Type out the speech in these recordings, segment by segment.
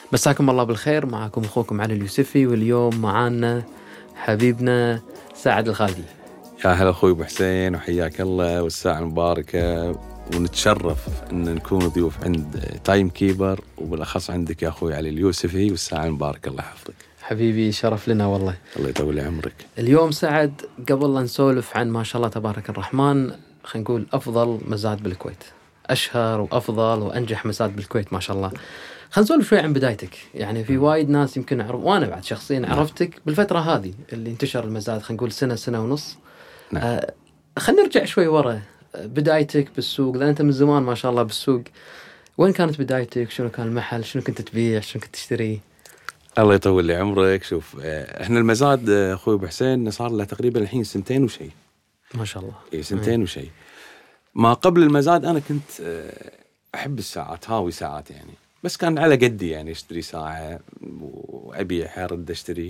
مساكم الله بالخير. معكم أخوكم علي اليوسفي، واليوم معانا حبيبنا سعد الخالدي. يا هلا أخوي أبو حسين، وحياك الله والساعة المباركة، ونتشرف أن نكون ضيوف عند تايم كيبر، وبالأخص عندك يا أخوي علي اليوسفي، والساعة المباركة. الله يحفظك حبيبي، شرف لنا والله. الله يطول عمرك. اليوم سعد، قبل لا نسولف عن ما شاء الله تبارك الرحمن، خلينا نقول أفضل مزاد بالكويت، أشهر وأفضل وأنجح مزاد بالكويت ما شاء الله. خلينا نسولف شوي عن بدايتك. يعني في وايد ناس يمكن وأنا بعد شخصيا عرفتك بالفترة هذه اللي انتشر المزاد، خلينا نقول سنة ونص. خلينا نرجع شوي ورا، بدايتك بالسوق، لأن أنت من زمان ما شاء الله بالسوق. وين كانت بدايتك؟ شنو كان المحل؟ شنو كنت تبيع؟ شنو كنت تشتري؟ الله يطول لي عمرك. شوف، احنا المزاد أخوي أبو حسين صار له تقريبا الحين 2 وشيء ما شاء الله. 2 وشيء. ما قبل المزاد أنا كنت أحب الساعات، هاوي ساعات يعني، بس كان على قدي يعني، اشتري ساعة وأبيعها أرد أشتري.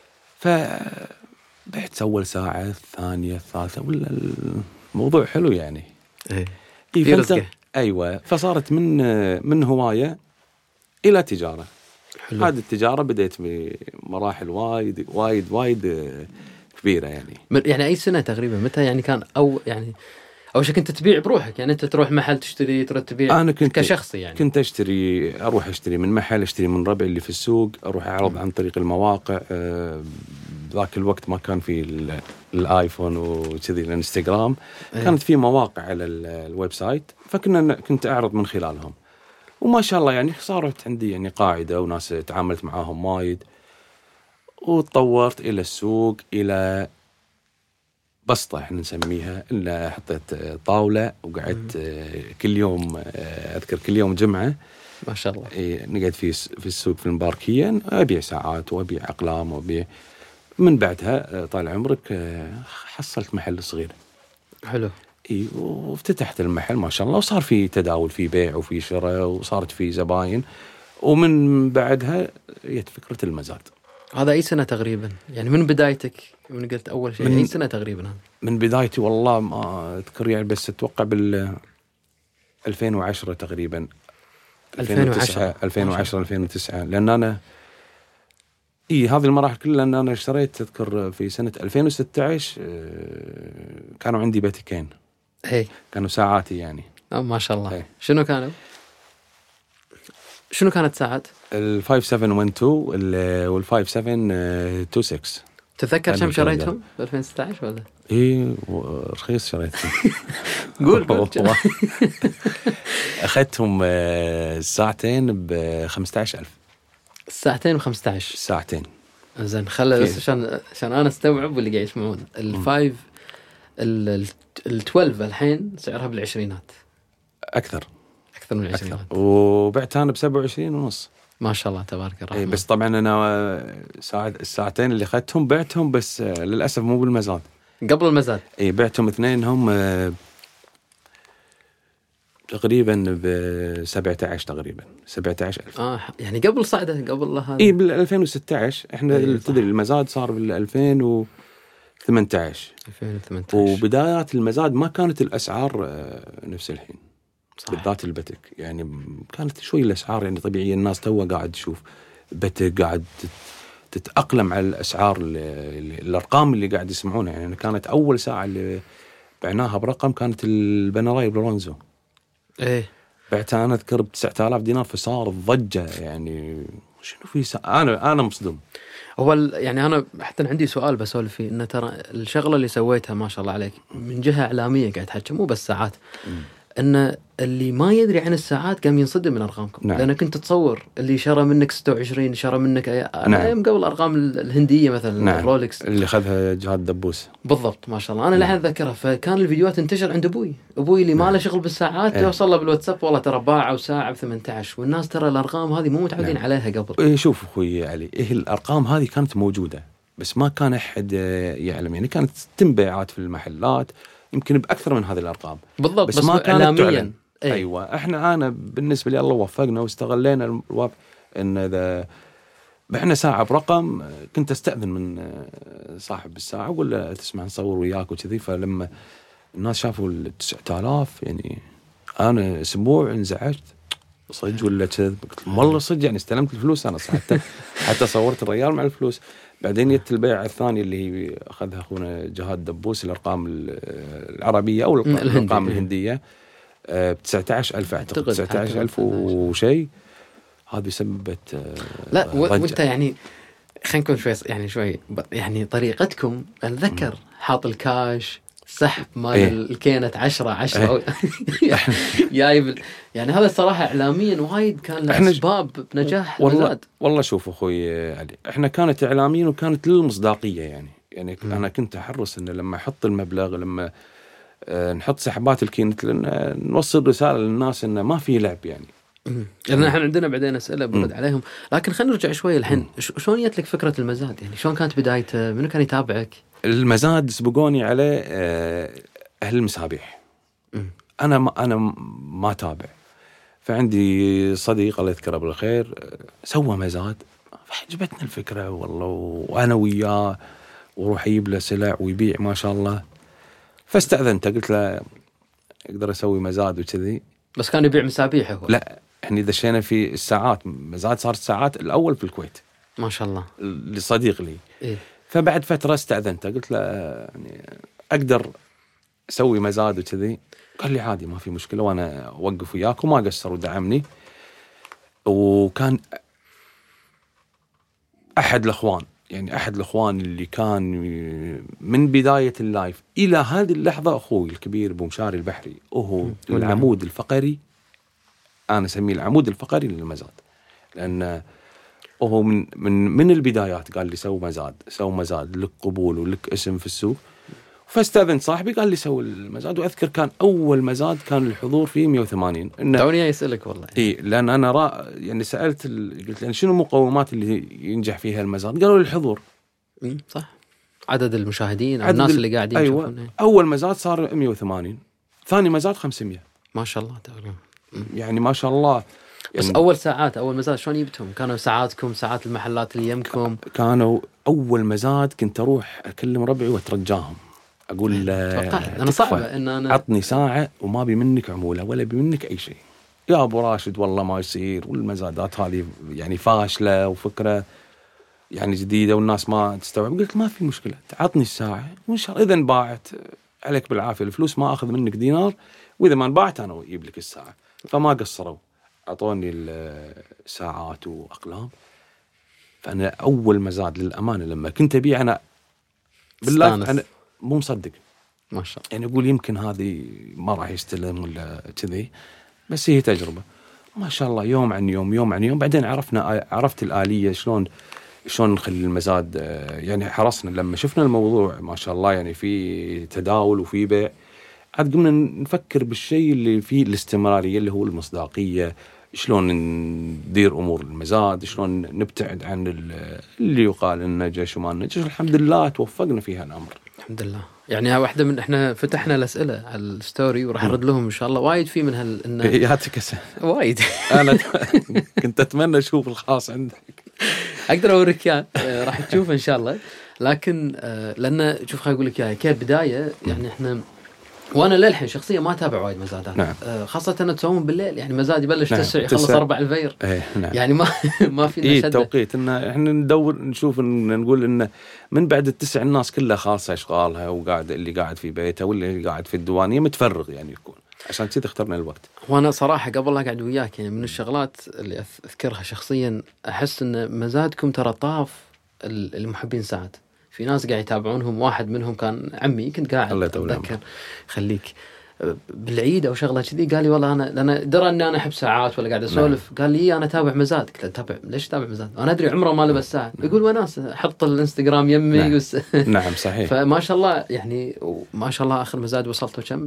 فبعت أول ساعة، الثانية، الثالثة، ولا الموضوع حلو يعني. في رزقه. أيوة، فصارت من هواية إلى تجارة. حلو. هذه التجارة بدأت بمراحل وايد كبيرة يعني. يعني أي سنة تقريبا؟ متى يعني كان؟ أو يعني أول شيء كنت تبيع بروحك، يعني أنت تروح محل تشتري، ترد تبيع؟ أنا كنت كشخصي يعني. كنت أروح أشتري من محل، أشتري من ربعي اللي في السوق، أروح أعرض عن طريق المواقع. ذاك الوقت ما كان في الآيفون وكذي الانستغرام. كانت في مواقع على الويب سايت، كنت أعرض من خلالهم. وما شاء الله يعني صارت عندي يعني قاعدة وناس تعاملت معاهم وايد، وتطورت إلى السوق، إلى بسطة احنا نسميها، إلا حطيت طاولة وقعدت كل يوم، أذكر كل يوم جمعة ما شاء الله نقعد في السوق في المباركية، أبيع ساعات وأبيع أقلام وأبيع. من بعدها طال عمرك حصلت محل صغير. حلو. وافتتحت المحل ما شاء الله، وصار في تداول، في بيع وفي شراء، وصارت في زباين. ومن بعدها جت فكرة المزاد. هذا أي سنة تقريبا؟ يعني من بدايتك، من قلت أول شيء، أي سنة تقريبا هذا؟ من بدايتي والله ما أذكر يعني، بس أتوقع 2010 تقريبا. 2009 2009، لأن أنا هذه المراحل كلها. لأن أنا اشتريت، أذكر في سنة 2016 كانوا عندي باتيكين. كانوا ساعاتي يعني. ما شاء الله. شنو كانوا؟ شنو كانت ساعات؟ 5712 وال 5726. تتذكر كم شريتهم ب 2016 ولا؟ رخيص شريتهم. قول. أخذتهم الساعتين ب 15,000. الساعتين ب15؟ ساعتين. زين، خلّ بس عشان أنا استوعب واللي قاعد يسمعون. ال5 ال12 الحين سعرها بالعشرينات. أكثر من العشرينات. وبعتها أنا ب27.5. ما شاء الله تبارك الرحمن. بس طبعا أنا الساعتين اللي أخذتهم بعتهم، بس للأسف مو بالمزاد، قبل المزاد. بعتهم 2 هم تقريبا ب17 تقريبا 17,000. يعني قبل صعده، قبل هذا. بال 2016 احنا تدري المزاد صار بال 2018. وبدايات المزاد ما كانت الأسعار نفس الحين. صحيح. بالذات البتك يعني كانت شوي الأسعار يعني طبيعية، الناس توها قاعد تشوف بتك، قاعد تتأقلم على الأسعار الأرقام اللي قاعد يسمعونها. يعني كانت أول ساعة اللي بعناها برقم كانت البنراي برونزو. بعتها أنا أذكر ب9,000 دينار، فصار ضجة يعني. شنو في أنا مصدوم. يعني أنا حتى عندي سؤال بسولف فيه، إن ترى الشغلة اللي سويتها ما شاء الله عليك من جهة إعلامية، قاعد تحكي مو بس ساعات. إن اللي ما يدري عن الساعات قام ينصدم من أرقامكم. نعم. لأن كنت تتصور اللي شرى منك 26 شرى منك نعم. أيام قبل الأرقام الهندية مثلا. نعم. الرولكس اللي خذها جهاد دبوس. بالضبط ما شاء الله. أنا لحد ذكرها. فكان الفيديوهات تنتشر عند أبوي اللي ما له شغل بالساعات. يوصل له بالواتساب والله ترى باعوا ساعة ب18. والناس ترى الأرقام هذه مو متعودين عليها قبل. شوف أخوي علي، الأرقام هذه كانت موجودة، بس ما كان أحد يعلم. يعني كانت تنبيعات في المحلات يمكن بأكثر من هذه الأرقام. بالضبط، بس ما كانت تعلن. أي. أيوة، أنا بالنسبة لي الله وفقنا واستغلينا الوقت. إن إذا بعنا ساعة برقم، كنت أستأذن من صاحب الساعة ولا تسمع نصور وياك وكذي. فلما الناس شافوا 9,000 يعني أنا أسبوع انزعجت. صدق ولا كذب؟ قلت والله صدق يعني استلمت الفلوس انا حتى صورت الريال مع الفلوس. بعدين جت البيعه الثانيه اللي اخذها اخونا جهاد دبوس، الارقام العربيه او الارقام الهنديه ب 19,000 اعتقد 19,000 وشيء. هذه سببت لا وانت يعني خلينا نكون شوي يعني شوي يعني طريقتكم اتذكر حاط الكاش سحب مال الكينة 10 جايب يعني هذا الصراحة إعلاميا وايد كان له أسباب بنجاح المزاد. والله شوف أخوي علي، إحنا كانت إعلاميا وكانت للمصداقية يعني أنا كنت أحرص إن لما أحط المبلغ، لما نحط سحبات الكينة، لأن نوصل رسالة للناس إنه ما في لعب يعني. لأن إحنا عندنا بعدين أسئلة برد عليهم، لكن خلينا نرجع شوي الحين. شلون جت لك فكرة المزاد؟ يعني شلون كانت بدايته؟ منو كان يتابعك؟ المزاد سبقوني عليه أهل المسابيح. أنا ما تابع، فعندي صديق الله يذكره بالخير سوى مزاد، فعجبتنا الفكرة والله، وأنا وياه وروح يجيب له سلع ويبيع ما شاء الله. فاستأذنت قلت له أقدر أسوي مزاد وكذي. بس كان يبيع مسابيح هو؟ لا، إحنا دشينا في الساعات، مزاد صار الساعات الأول في الكويت ما شاء الله لصديق لي. إيه؟ فبعد فترة استأذنت قلت له يعني أقدر أسوي مزاد وكذي. قال لي عادي ما في مشكلة، وأنا أوقف وياك، وما قصر ودعمني. وكان أحد الأخوان اللي كان من بداية اللايف إلى هذه اللحظة أخوي الكبير أبو مشاري البحري، وهو العمود الفقري، أنا أسميه العمود الفقري للمزاد، لأن وهو من البدايات قال لي سوي مزاد لك قبول ولك اسم في السوق. فاستأذن صاحبي قال لي سوي المزاد. وأذكر كان أول مزاد كان الحضور فيه 180. دعوني أسألك والله. إيه، لأن أنا يعني سألت قلت لأن شنو المقومات اللي ينجح فيها المزاد؟ قالوا لي الحضور. صح، عدد المشاهدين أو الناس اللي قاعدين يشوفون. أول مزاد صار 180، ثاني مزاد 500. ما شاء الله تقريبا. يعني ما شاء الله. بس يعني أول مزاد شلون جبتهم؟ كانوا ساعاتكم، ساعات المحلات اللي يمكم؟ كانوا أول مزاد كنت أروح أكلم ربعي وأترجاهم، أقول أنا صعبة إن أنا عطني ساعة وما بي منك عمولة ولا بي منك أي شيء يا أبو راشد، والله ما يصير، والمزادات هذه يعني فاشلة وفكرة يعني جديدة والناس ما تستوعب. قلت ما في مشكلة، عطني الساعة وإن شاء الله إذا انباعت عليك بالعافية، الفلوس ما أخذ منك دينار، وإذا ما انباعت أنا أجيب لك الساعة. فما قصروا، أعطوني الساعات وأقلام. فأنا أول مزاد للأمانة لما كنت أبيع أنا بالله أنا مو مصدق ما شاء الله، يعني أقول يمكن هذه ما راح يستلم ولا كذي، بس هي تجربة ما شاء الله. يوم عن يوم بعدين عرفت الآلية شلون نخلي المزاد. يعني حرصنا لما شفنا الموضوع ما شاء الله يعني في تداول وفي بيع، عاد قمنا نفكر بالشيء اللي فيه الاستمرارية اللي هو المصداقية. شلون ندير أمور المزاد، شلون نبتعد عن اللي يقال النجش وما النجش. الحمد لله توفقنا فيها الأمر الحمد لله. يعني واحدة من إحنا فتحنا الأسئلة على الستوري وراح نرد لهم إن شاء الله، وايد في من يعطيك وايد. أنا كنت أتمنى أشوف الخاص عندك، أقدر أوريك إياه، راح تشوفه إن شاء الله. لكن لأن شوف خليني أقول لك إياه كبداية، يعني إحنا وانا للحين شخصيا ما اتابع وايد مزادات. نعم. خاصه انه تسوون بالليل، يعني مزاد يبلش 9 نعم. يخلص 4 الفجر. نعم. يعني ما في شده. التوقيت ان احنا ندور نشوف نقول ان من بعد 9 الناس كلها خاصه اشغالها، وقاعد اللي قاعد في بيته واللي قاعد في الديوانيه متفرغ يعني يكون، عشان كذا اخترنا الوقت. وانا صراحه قبل لا اقعد وياك يعني من الشغلات اللي اذكرها شخصيا، احس ان مزادكم ترى طاف المحبين ساعات. في ناس قاعد يتابعونهم، واحد منهم كان عمي كنت قاعد اتذكر خليك بالعيد او شغله كذي، قال لي والله انا درى ان انا احب ساعات ولا قاعد اسولف. قال لي انا اتابع مزاد. قلت له تابع ليش تابع مزاد؟ انا ادري عمره ما لبس ساعه. يقول وناس احط الانستغرام يمي. نعم صحيح. فما شاء الله يعني ما شاء الله اخر مزاد وصلته كم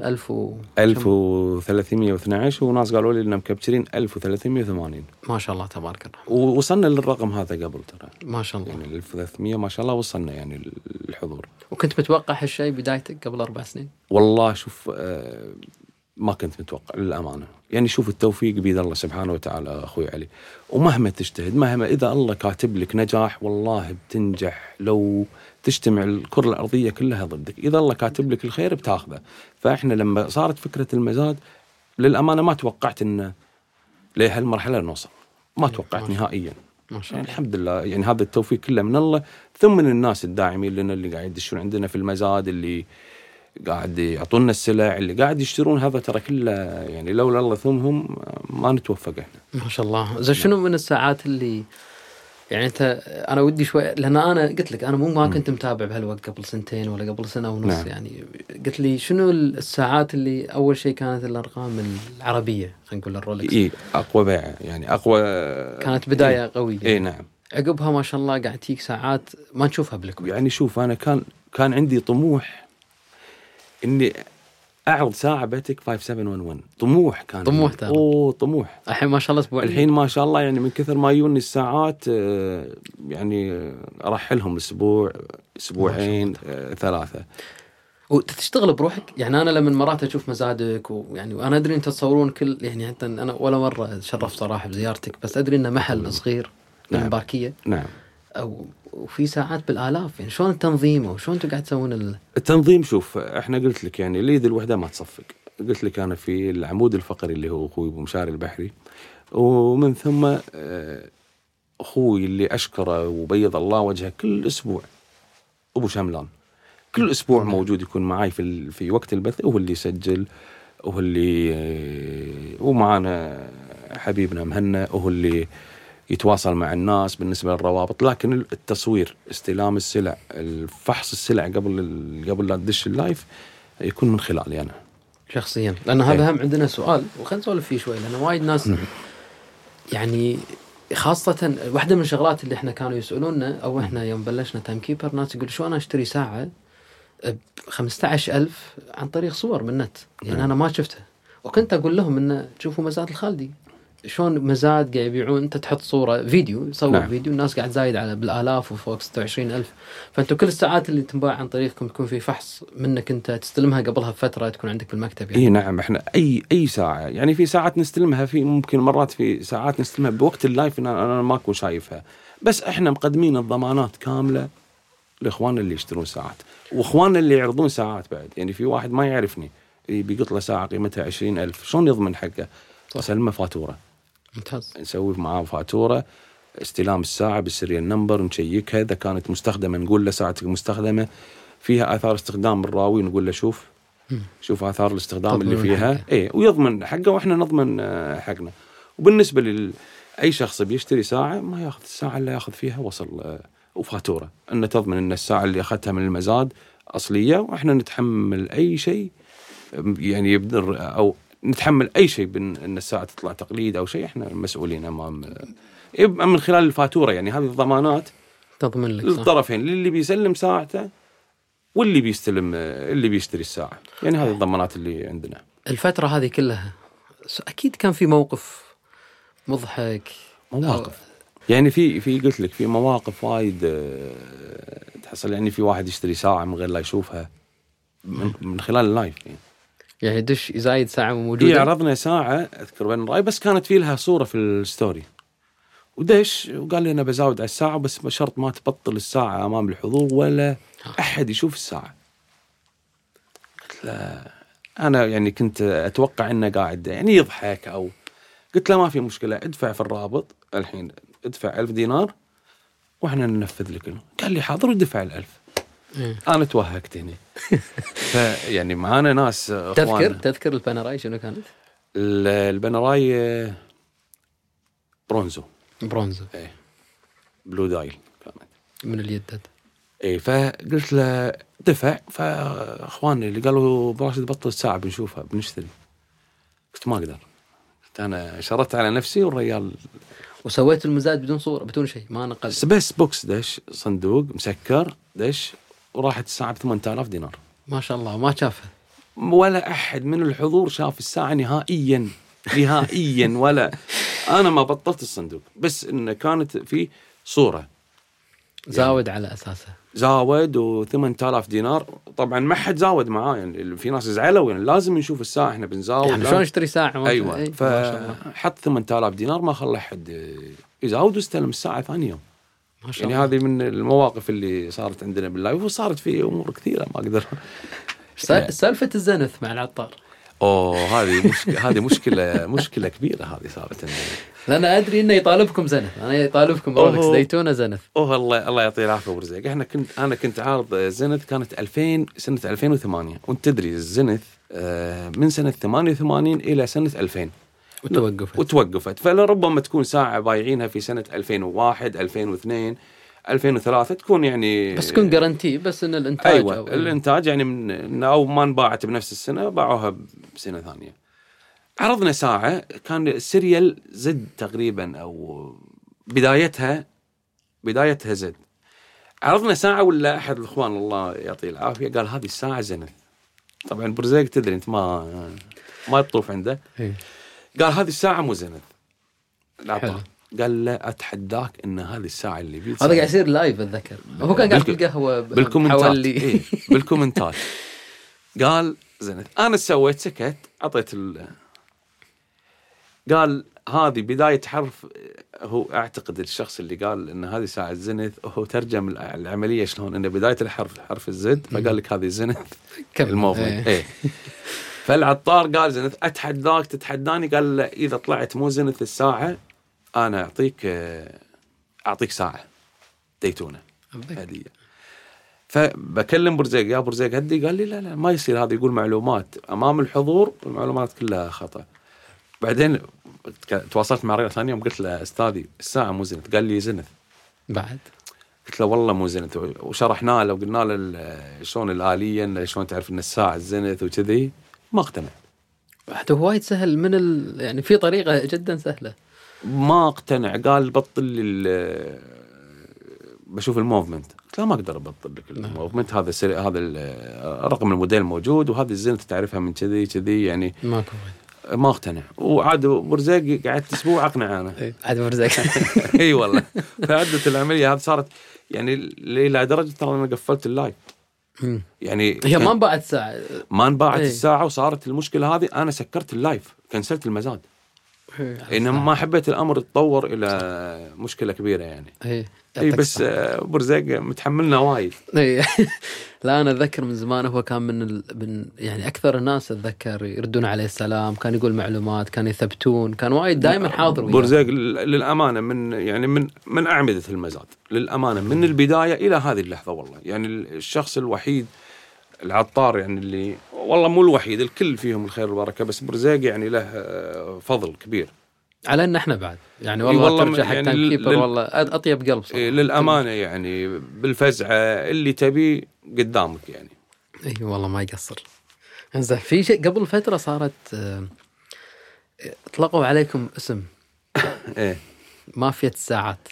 1312 وناس قالوا لي انهم مكبترين 1380. ما شاء الله تبارك الله. ووصلنا للرقم هذا قبل ترى ما شاء الله يعني 1300 ما شاء الله وصلنا يعني الحضور. وكنت متوقع هالشيء بدايتك قبل 4 سنين؟ والله شوف ما كنت متوقع للأمانة. يعني شوف التوفيق بيد الله سبحانه وتعالى أخوي علي، ومهما تجتهد مهما إذا الله كاتب لك نجاح والله بتنجح. لو تجتمع الكرة الأرضية كلها ضدك، إذا الله كاتب لك الخير بتاخذه. فإحنا لما صارت فكرة المزاد للأمانة ما توقعت إن لهالمرحلة نوصل. ما توقعت نهائيا. ما شاء يعني الله. الحمد لله، يعني هذا التوفيق كله من الله، ثم من الناس الداعمين لنا اللي قاعد يدشون عندنا في المزاد، اللي قاعد يعطونا السلع، اللي قاعد يشترون. هذا ترى كله يعني لولا الله ثمهم ما نتوفق احنا. ما شاء الله. زين شنو من الساعات اللي يعني انت، انا ودي شوي، لان انا قلت لك انا ما كنت متابع بهالوقت قبل سنتين ولا قبل سنه ونص. نعم. يعني قلت لي شنو الساعات اللي اول شيء كانت الارقام العربيه، خلينا نقول الرولكس. اي اقوى بيع، يعني اقوى، كانت بدايه قويه. اي نعم. عقبها ما شاء الله قاعد تيك ساعات ما نشوفها بالكويت. يعني شوف، انا كان عندي طموح اني اعرض ساعه باتك 5711. طموح كان. طموح ترى. طموح. الحين ما شاء الله اسبوعين. الحين ما شاء الله يعني من كثر ما يوني الساعات، يعني ارحلهم اسبوع، اسبوعين، 3. وتشتغل بروحك. يعني انا لما مرات اشوف مزادك ويعني وانا ادري انت تصورون كل، يعني حتى انا ولا مره شرفت صراحه بزيارتك، بس ادري انه محل صغير بالمباركيه. نعم. او وفي ساعات بالالاف. يعني شلون التنظيم وشلون انتم قاعد تسوون التنظيم؟ شوف، احنا قلت لك يعني اليد الوحده ما تصفق. قلت لك انا في العمود الفقري اللي هو اخوي ابو مشاري البحري، ومن ثم اخوي اللي اشكره وبيض الله وجهه كل اسبوع ابو شملان. كل اسبوع موجود، يكون معاي في وقت البث، هو اللي يسجل، وهو اللي ومعنا حبيبنا مهنا، وهو اللي يتواصل مع الناس بالنسبه للروابط. لكن التصوير، استلام السلع، الفحص السلع قبل لا تدش اللايف، يكون من خلالي انا شخصيا. لان هذا هم عندنا سؤال وخلينا نسولف فيه شوي، لان وايد ناس يعني خاصه واحده من الشغلات اللي احنا كانوا يسالوننا، او احنا يوم بلشنا تايم كيبر، ناس يقول شو انا اشتري ساعه ب 15,000 عن طريق صور من النت. يعني انا ما شفتها، وكنت اقول لهم انه شوفوا مزاد الخالدي شلون مزاد قاعد يبيعون. انت تحط صوره فيديو، يصور فيديو، الناس قاعد زايد على بالالاف وفوق 26,000. فانتوا كل الساعات اللي تنباع عن طريقكم يكون في فحص منك انت، تستلمها قبلها بفتره، تكون عندك بالمكتب. يعني اي نعم. احنا اي ساعه، يعني في ساعات نستلمها، في ممكن مرات في ساعات نستلمها بوقت اللايف انا ما اكون شايفها، بس احنا مقدمين الضمانات كامله لاخواننا اللي يشترون ساعات، واخواننا اللي يعرضون ساعات بعد. يعني في واحد ما يعرفني بيقط له ساعه قيمتها 20,000، شلون يضمن حقه؟ اسلمه فاتوره. ممتاز. نسوي معاه فاتوره استلام الساعه بالسيريال نمبر، نشيكها اذا كانت مستخدمه، نقول له ساعتك مستخدمه فيها اثار استخدام الراوي، نقول له شوف اثار الاستخدام اللي فيها، ويضمن حقه واحنا نضمن حقنا. وبالنسبه لاي شخص بيشتري ساعه، ما ياخذ الساعه اللي ياخذ فيها وصل وفاتوره، ان تضمن ان الساعه اللي اخذتها من المزاد اصليه، واحنا نتحمل اي شيء يعني يبدر، او نتحمل اي شيء ان الساعه تطلع تقليد او شيء، احنا مسؤولين امام من خلال الفاتوره. يعني هذه الضمانات تضمن لك للطرفين، للي بيسلم ساعته واللي بيستلم اللي بيشتري الساعه. يعني هذه الضمانات اللي عندنا. الفتره هذه كلها اكيد كان في موقف مضحك. مواقف يعني في قلت لك في مواقف وايد تحصل. يعني في واحد يشتري ساعه من غير لا يشوفها من خلال اللايف. يعني دش يزايد ساعه موجوده. عرضنا ساعه اذكر بين راي، بس كانت في لها صوره في الستوري، ودش وقال لي انا بزاود على الساعه، بس بشرط ما تبطل الساعه امام الحضور ولا احد يشوف الساعه. قلت له انا يعني كنت اتوقع انه قاعد يعني يضحك، او قلت له ما في مشكله، ادفع في الرابط الحين، ادفع 1000 دينار واحنا ننفذ لك. قال لي حاضر، ودفع 1000. انا توهقت هنا. فيعني معانا ناس تذكر البنراي شنو كانت؟ البنراي برونزو. ايه بلو دايل كانت من اليد. فقلت له دفع، فاخواني اللي قالوا براشد بطل الساعه بنشوفها بنشتري، قلت ما اقدر. قلت انا شرطت على نفسي والرجال. وسويت المزاد بدون صوره بدون شيء، ما نقلت بس بوكس دش صندوق مسكر دش، وراحت الساعه ب 8000 دينار. ما شاء الله. ما شافها ولا احد من الحضور شاف الساعه نهائيا ولا انا ما بطلت الصندوق، بس انه كانت في صوره زاود على اساسه، زاود و8000 دينار. طبعا ما حد زاود معاه، يعني في ناس زعلوا، يعني لازم نشوف الساعه، احنا بنزاود يعني شلون نشتري ساعه؟ ايوه. فحط 8000 دينار، ما خلى حد يزاود، واستلم الساعه ثاني يوم. ما شاء الله. يعني هذه من المواقف اللي صارت عندنا باللايف، وصارت في امور كثيره ما اقدر. سالفه الزنث مع العطار هذه مشكله كبيره هذه صارت عندنا. لأن أدري إنه يطالبكم زنث، أنا يطالبكم رولكس دايتونا زنث. الله يعطيه العافيه أبو رزيق. أنا كنت عارض زنث كانت سنة 2008، وأنت تدري الزنث من سنة 88 إلى سنة 2000 وتوقفت. فلربما تكون ساعة بايعينها في سنة 2001 2002 2003 تكون يعني بس تكون جارانتي، بس إن الإنتاج أيوة الإنتاج يعني من أو ما انباعت بنفس السنة باعوها بسنة ثانية. عرضنا ساعة كان سيريال زد تقريبا أو بدايتها زد. عرضنا ساعة ولا أحد الإخوان الله يعطيه العافية قال هذه الساعة زنث. طبعا برزيق تدري أنت ما تطوف عنده. قال هذه الساعة مو زنث. قال لا أتحداك إن هذه الساعة اللي بيت هذا قاعد يصير لايف أتذكر، هو كان قاعد في القهوة بالكومنتات بالكومنتات قال زنث. أنا سويت سكت عطيت قال هذه بداية حرف. هو أعتقد الشخص اللي قال إن هذه ساعة زنث هو ترجم العملية شلون إن بداية حرف الزد، فقال لك هذه زنث الموفمنت. فالعطار قال زنث. أتحداك تتحداني؟ قال إذا طلعت مو زنث الساعة أنا أعطيك ساعة دايتونا هدية. فبكلم برزيق يا برزيق هدي، قال لي لا ما يصير، هذا يقول معلومات أمام الحضور والمعلومات كلها خطأ. بعدين تواصلت مع رجل ثاني يوم قلت له أستاذي الساعة مو زنث. قال لي زنث بعد. قلت له والله مو زنث، وشرحنا له وقلنا له شلون الآلية شلون تعرف إن الساعة زنث وكذي، ما اقتنع. حتى هو وايد سهل من يعني في طريقة جدا سهلة. ما اقتنع. قال بطل لي بشوف الموفمنت. قلت له ما اقدر ابطل لك الموفمنت، هذا هذا رقم الموديل موجود وهذه الزنث تعرفها من كذي يعني ما اقتنع. وعاد برزيق قعدت اسبوع اقنع انا. عاد برزيق اي والله. فعدت العمليه هذه صارت يعني الى درجه ترى انا قفلت اللايف. يعني هي ما انباعت ساعه، ما انباعت الساعه، وصارت المشكله هذه انا سكرت اللايف، كنسلت المزاد. إنما ما حبيت الأمر يتطور إلى مشكلة كبيرة يعني. إيه بس برزيق متحملنا وايد. لا أنا أتذكر من زمان هو كان من يعني أكثر الناس أتذكر يردون عليه السلام، كان يقول معلومات، كان يثبتون، كان وايد دائما حاضر. برزيق للأمانة من أعمدة المزاد للأمانة من البداية إلى هذه اللحظة والله. يعني الشخص الوحيد العطار يعني اللي والله مو الوحيد، الكل فيهم الخير والبركة، بس برزيق يعني له فضل كبير علينا احنا بعد يعني. والله ترجع حق يعني تايم كيبر والله أطيب قلب صراحة. للأمانة يعني بالفزعة اللي تبي قدامك يعني. والله ما يقصر. انزين في شيء قبل فترة صارت اطلقوا عليكم اسم مافيا الساعات.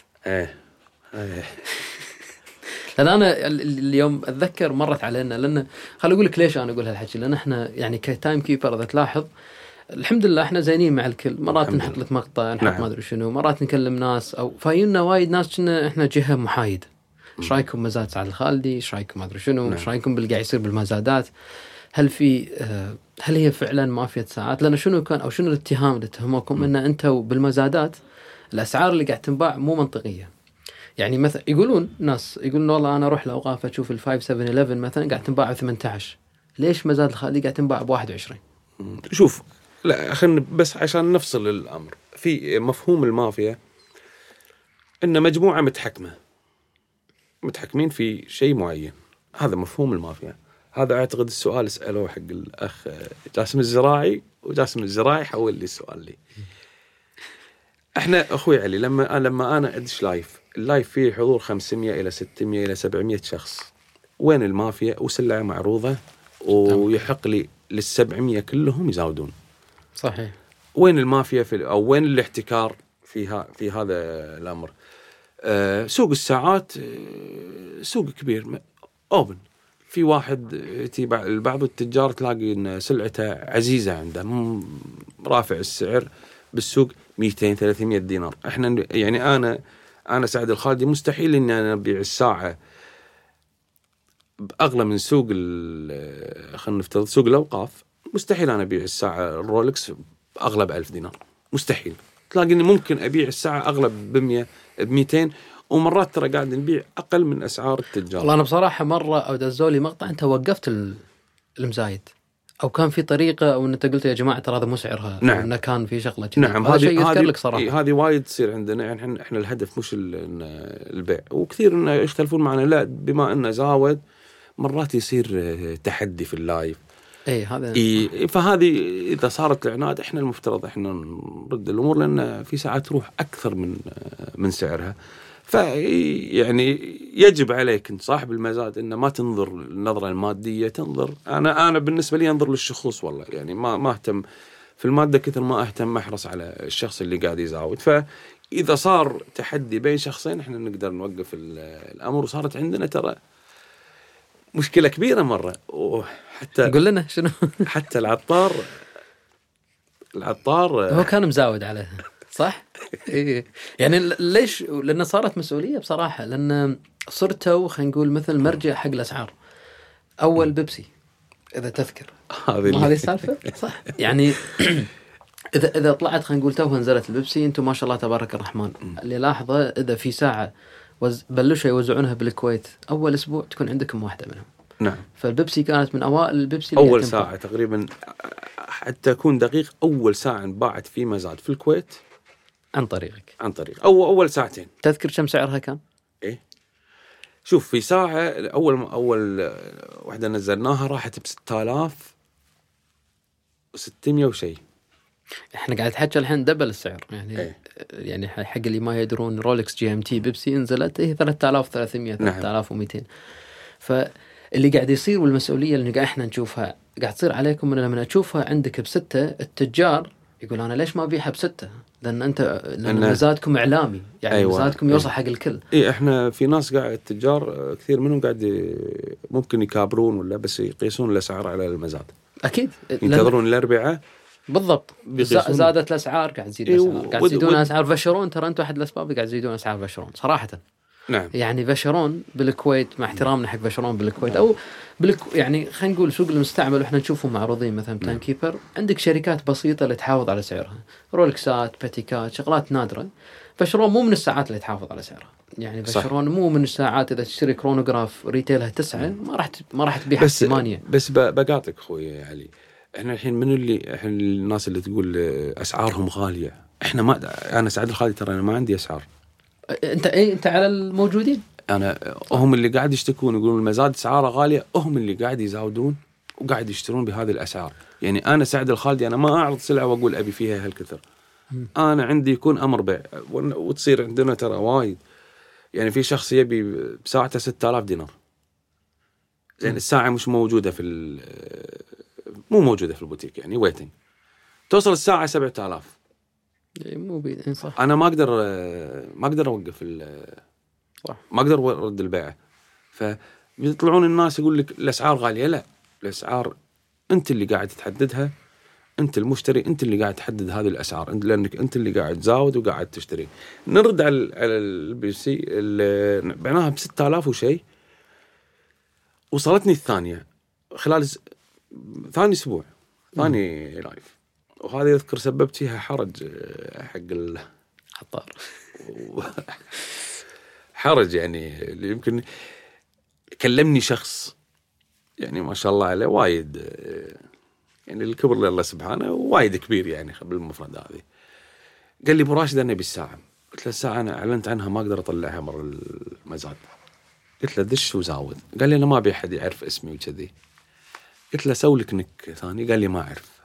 لأن أنا اليوم أتذكر مرت علينا، لأن خلي أقول لك ليش أنا أقول هالحكي. لأن إحنا يعني كتايم كيبر إذا تلاحظ الحمد لله إحنا زينين مع الكل. مرات نحط لك مقطع، نحط ما أدري شنو، مرات نكلم ناس أو فاينا وايد ناس كنا إحنا جهة محايدة. إيش رأيكم مزاد سعد الخالدي؟ إيش رأيكم ما أدري شنو؟ إيش رأيكم بالقاعد يصير بالمزادات؟ هل هي فعلا مافيا ساعات؟ لأن شنو كان أو شنو الاتهام اللي اتهموكم إن أنتوا بالمزادات الأسعار اللي قاعد تنباع مو منطقية. يعني مثلا يقولون ناس يقولون والله أنا أروح لأوقاف أشوف ال5-7-11 مثلا قاعد تنباع ب18، ليش مزاد الخالدي قاعد تنباع ب21؟ شوف لا خلنا بس عشان نفصل الأمر. في مفهوم المافيا إن مجموعة متحكمين في شيء معين، هذا مفهوم المافيا. هذا أعتقد السؤال سألوه حق الأخ جاسم الزراعي، وجاسم الزراعي حول لي السؤال لي. احنا أخوي علي لما أنا أدش اللايف فيه حضور 500 إلى 600 إلى 700 شخص، وين المافيا وسلعة معروضة ويحق لي لل700 كلهم يزاودون؟ صحيح. وين المافيا أو وين الاحتكار في هذا الأمر؟ سوق الساعات سوق كبير أوبن، في واحد بعض التجار تلاقي إن سلعته عزيزة عنده رافع السعر بالسوق 200-300 دينار. احنا يعني أنا سعد الخالدي مستحيل إني أنا أبيع الساعة بأغلى من سوق خلينا نفترض سوق الأوقاف. مستحيل أنا أبيع الساعة الرولكس بأغلى ب1000 دينار، مستحيل. تلاقي إني ممكن أبيع الساعة أغلى ب100 ب200، ومرات ترى قاعد نبيع أقل من أسعار التجار. والله أنا بصراحة مرة أو دزولي مقطع أنت وقفت المزايد او كان في طريقه، او انت قلت يا جماعه ترى هذا مو سعرها، نعم. انه كان في شغله كذي. نعم، هذا شيء يذكر لك صراحه. هذه وايد تصير عندنا. يعني احنا الهدف مش البيع، وكثير انه يختلفون معنا. لا، بما انه زاود مرات يصير تحدي في اللايف. هذا فهذه اذا صارت العناد احنا المفترض احنا نرد الامور، لان في ساعات تروح اكثر من سعرها. فيعني يجب عليك انت صاحب المزاد ان ما تنظر النظره الماديه، تنظر. انا بالنسبه لي انظر للشخوص والله. يعني ما اهتم في الماده كثر ما اهتم احرص على الشخص اللي قاعد يزاود. فاذا صار تحدي بين شخصين احنا نقدر نوقف الامر. وصارت عندنا ترى مشكله كبيره مره، وحتى قول لنا شنو. حتى العطار هو كان مزاود عليه صح. إيه. يعني ليش؟ لأن صارت مسؤولية بصراحة، لأن صرتوا خلينا نقول مثل مرجع حق الأسعار. أول بيبسي إذا تذكر، هذه السالفة صح. يعني إذا طلعت خلينا نقول توها نزلت البيبسي، أنتم ما شاء الله تبارك الرحمن اللي لاحظه إذا في ساعة بلشوا يوزعونها بالكويت أول أسبوع تكون عندكم واحدة منهم. نعم. فالبيبسي كانت من أوائل البيبسي أول ساعة تقريبا، حتى أكون دقيق، أول ساعة انباعت في مزاد في الكويت عن طريقك. أول ساعتين. تذكر كم سعرها كان؟ إيه، شوف، في ساعة أول واحدة نزلناها راحت ب6600 وشيء. احنا قاعد نحكي الحين دبل السعر يعني. إيه؟ يعني حق اللي ما يدرون، رولكس GMT بيبسي نزلت 3300 3200. فاللي قاعد يصير والمسؤولية اللي قاعد احنا نشوفها قاعد تصير عليكم، من لما اشوفها عندك ب6 التجار يقول انا ليش ما ابيعها ب6؟ لأن مزادكم إعلامي يعني. أيوة. مزادكم يوصل حق الكل. إيه، إحنا في ناس قاعد التجار كثير منهم قاعد ممكن يكابرون ولا بس يقيسون الأسعار على المزاد. أكيد ينتظرون الأربعاء بالضبط. زادت الأسعار قاعد تزيد الأسعار. قاعد يزيدون أسعار فشرون. ترى أنتوا أحد الأسباب قاعد يزيدون أسعار فشرون صراحة. نعم. يعني فشرون بالكويت، مع احترامنا حق فشرون بالكويت أو يعني خلينا نقول سوق المستعمل، وإحنا نشوفهم معروضين مثلا تايم كيبر. عندك شركات بسيطة اللي تحافظ على سعرها، رولكسات، باتيكات، شغلات نادرة. فشرون مو من الساعات اللي تحافظ على سعرها. يعني فشرون مو من الساعات إذا تشتري كرونوغراف ريتيلها 9 ما راح تبيعها 8. بس بقاطك أخوي علي. إحنا الحين إحنا الناس اللي تقول أسعارهم غالية. إحنا ما أنا سعد الخالدي ترى أنا ما عندي أسعار. انت على الموجودين. انا هم اللي قاعد يشتكون يقولون المزاد اسعاره غاليه، هم اللي قاعد يزاودون وقاعد يشترون بهذه الاسعار. يعني انا سعد الخالدي انا ما اعرض سلعه واقول ابي فيها هالكثر. انا عندي يكون امر بيع، وتصير عندنا ترى وايد. يعني في شخص يبي بساعته 6000 دينار. زين الساعه مش موجوده مو موجوده في البوتيك، يعني ويتنج. توصل الساعه 7000. مو صح. انا ما اقدر اوقف ما اقدر ارد البيعه. فبيطلعون الناس يقول لك الاسعار غاليه. لا، الاسعار انت اللي قاعد تحددها، انت المشتري، انت اللي قاعد تحدد هذه الاسعار، لانك انت اللي قاعد تزاود وقاعد تشتري. نرد على البيبسي اللي بعناها ب6000 وشيء. وصلتني الثانيه خلال ثاني اسبوع، ثاني لايف. وهذه يذكر سببت فيها حرج حق العطار. حرج يعني اللي يمكن كلمني شخص يعني ما شاء الله عليه وايد، يعني الكبر لله سبحانه وايد كبير يعني بالمفرد هذه. قال لي ابو راشد انا بالساعه. قلت له الساعه انا اعلنت عنها ما اقدر اطلعها مره المزاد. قلت له دش وزاود. قال لي انا ما ابي احد يعرف اسمي وكذي. قلت له سوي لك نك ثاني. قال لي ما اعرف.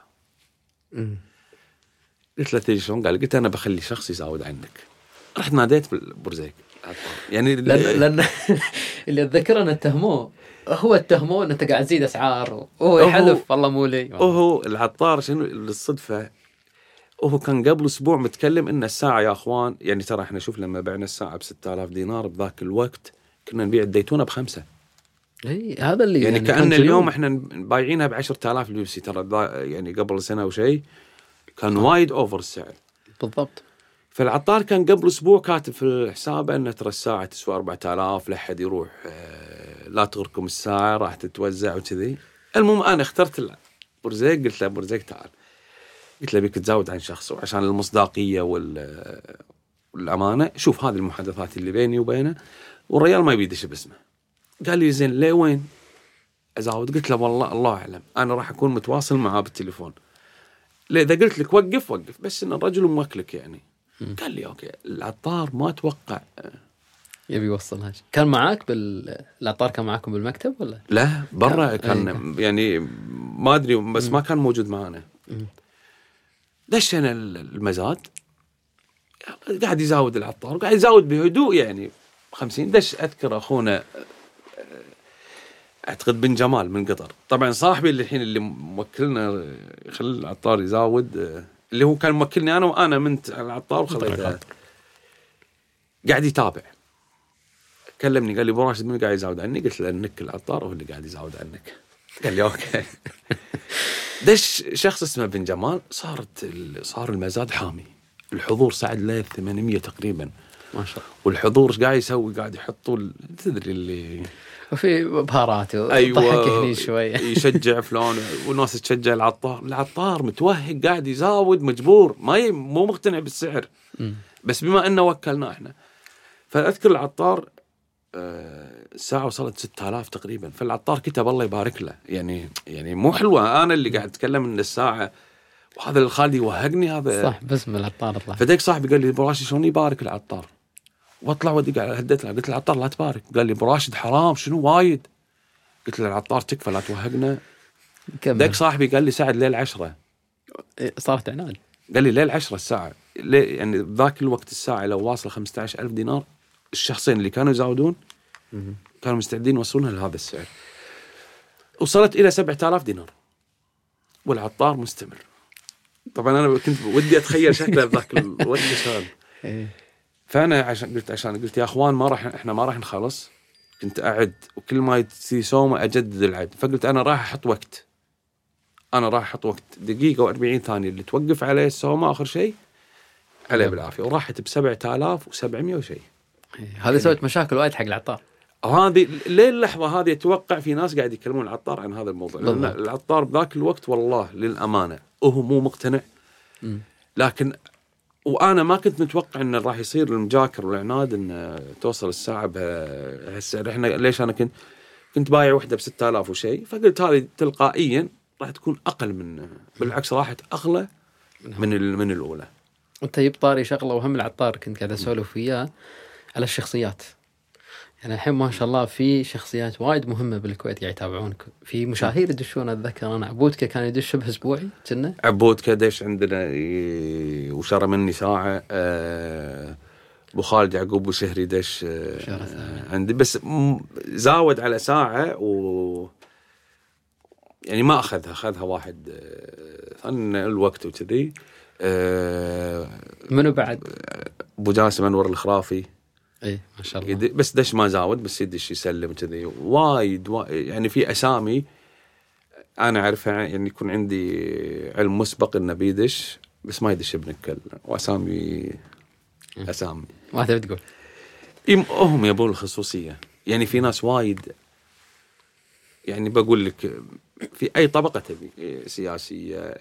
قلت له تيجي شلون؟ قال قلت انا بخلي شخص يزاود عنك. رحت ناديت بالبرزيك يعني لأن اللي اتذكر انه اتهموه انه انت قاعد تزيد اسعار وهو يحلف والله مو لي. وهو العطار شنو للصدفه وهو كان قبل اسبوع متكلم ان الساعه يا اخوان يعني ترى احنا شوف لما بعنا الساعه ب6000 دينار بذاك الوقت كنا نبيع الديتونه ب5. اي هذا اللي يعني كأن اليوم احنا بايعينها ب10,000 البيبسي ترى يعني قبل سنه وشيء كان وايد اوفر السعر. بالضبط. فالعطار كان قبل اسبوع كاتب في حسابه ان ترى الساعه تسوى 4000 لا حد يروح لا تغركم الساعه راح تتوزع وكذي. المهم انا اخترت برزيق. قلت له برزيق تعال. قلت له بيك تزاود عن شخص وعشان المصداقيه والامانه. شوف هذه المحادثات اللي بيني وبينه والرجال ما يبي يدش باسمه. قال لي زين ليه وين ازاود. قلت له والله الله اعلم، انا راح اكون متواصل معاه بالتليفون. اذا قلت لك وقف بس ان الرجل موكلك يعني. قال لي اوكي. العطار ما اتوقع يبي يوصلها. كان معاك العطار كان معاكم بالمكتب ولا؟ لا برا كان يعني ما ادري، بس ما كان موجود معنا. دشنا المزاد، قاعد يزاود العطار، قاعد يزاود بهدوء يعني 50. دش اذكر اخونا اعتقد بن جمال من قطر، طبعا صاحبي اللي الحين اللي موكلنا يخلي العطار يزاود، اللي هو كان موكلني انا، وانا منت على العطار وخليته قاعد يتابع. كلمني قال لي ابو راشد من قاعد يزاود عنك؟ قلت له انك العطار هو اللي قاعد يزاود عنك. قال لي اوكي. دش شخص اسمه بن جمال، صار المزاد حامي. الحضور صعد ل 800 تقريبا ما شاء الله. والحضور ايش قاعد يسوي؟ قاعد يحطوا تدري اللي وفي بهارات أيوة، ضحك هني شويه يشجع فلان والناس تشجع العطار متوهق قاعد يزاود مجبور، مو مقتنع بالسعر. بس بما انه وكلنا احنا، فاذكر العطار الساعه وصلت 6000 تقريبا. فالعطار كتب الله يبارك له، يعني مو حلوه انا اللي قاعد اتكلم ان الساعه، وهذا الخالد يوهقني هذا صح. باسم العطار اطلع. فديك صاحبي قال لي ابو راشد شلون يبارك العطار؟ واطلع ودق على هديت له، قلت له العطار لا تبارك. قال لي ابو راشد حرام، شنو وايد؟ قلت له العطار تكفى لا توهقنا. ديك صاحبي قال لي ساعد ليل 10. صارت عناد. قال لي ليل 10 الساعه، يعني ذاك الوقت الساعه لو واصله 15000 دينار، الشخصين اللي كانوا يزاودون كانوا مستعدين يوصلونها لهذا السعر. وصلت الى 7000 دينار والعطار مستمر. طبعا انا كنت ودي اتخيل شكله بذاك الوقت شلون. فانا عشان قلت يا اخوان احنا ما راح نخلص. كنت اعد وكل ما تصير سومه اجدد العد. فقلت انا راح احط وقت، دقيقه و40 ثانيه اللي توقف عليه السومه اخر شيء عليه بالعافيه. وراحت ب 7700 وشيء. هذه سوت مشاكل وايد حق العطار. هذه ليه اللحظه هذه اتوقع في ناس قاعد يكلمون العطار عن هذا الموضوع، لأن العطار بذاك الوقت والله للامانه وهو مو مقتنع. لكن وانا ما كنت متوقع انه راح يصير المجاكر والعناد ان توصل الساعه بهالسعر. احنا ليش انا كنت بايع وحده ب 6000 وشيء، فقلت هذه تلقائيا راح تكون اقل من، بالعكس راحت اغلى من الاولى. انت يبطاري شغله وهم العطار كنت قاعد اسولف وياه على الشخصيات. يعني الحين ما شاء الله في شخصيات وايد مهمه بالكويت قاعد يتابعونك، في مشاهير يدشون. اتذكر انا عبودكه كان يدش شبه اسبوعي كنا. عبودكه دش عندنا وشرى مني ساعه. ابو خالد يعقوب وشهري دش عندي، بس زاود على ساعه يعني ما اخذها واحد ثاني الوقت وكذي. منو بعد؟ ابو جاسم انور الخرافي. ايه ما شاء الله. بس دش ما زاود، بس يدش يسلم كذي. وايد يعني في اسامي انا اعرفها، يعني يكون عندي علم مسبق انه بيدش بس ما يدش بنكل. واسامي ما تبي تقول هم يبون الخصوصيه. يعني في ناس وايد، يعني بقول لك في اي طبقه تبي سياسيه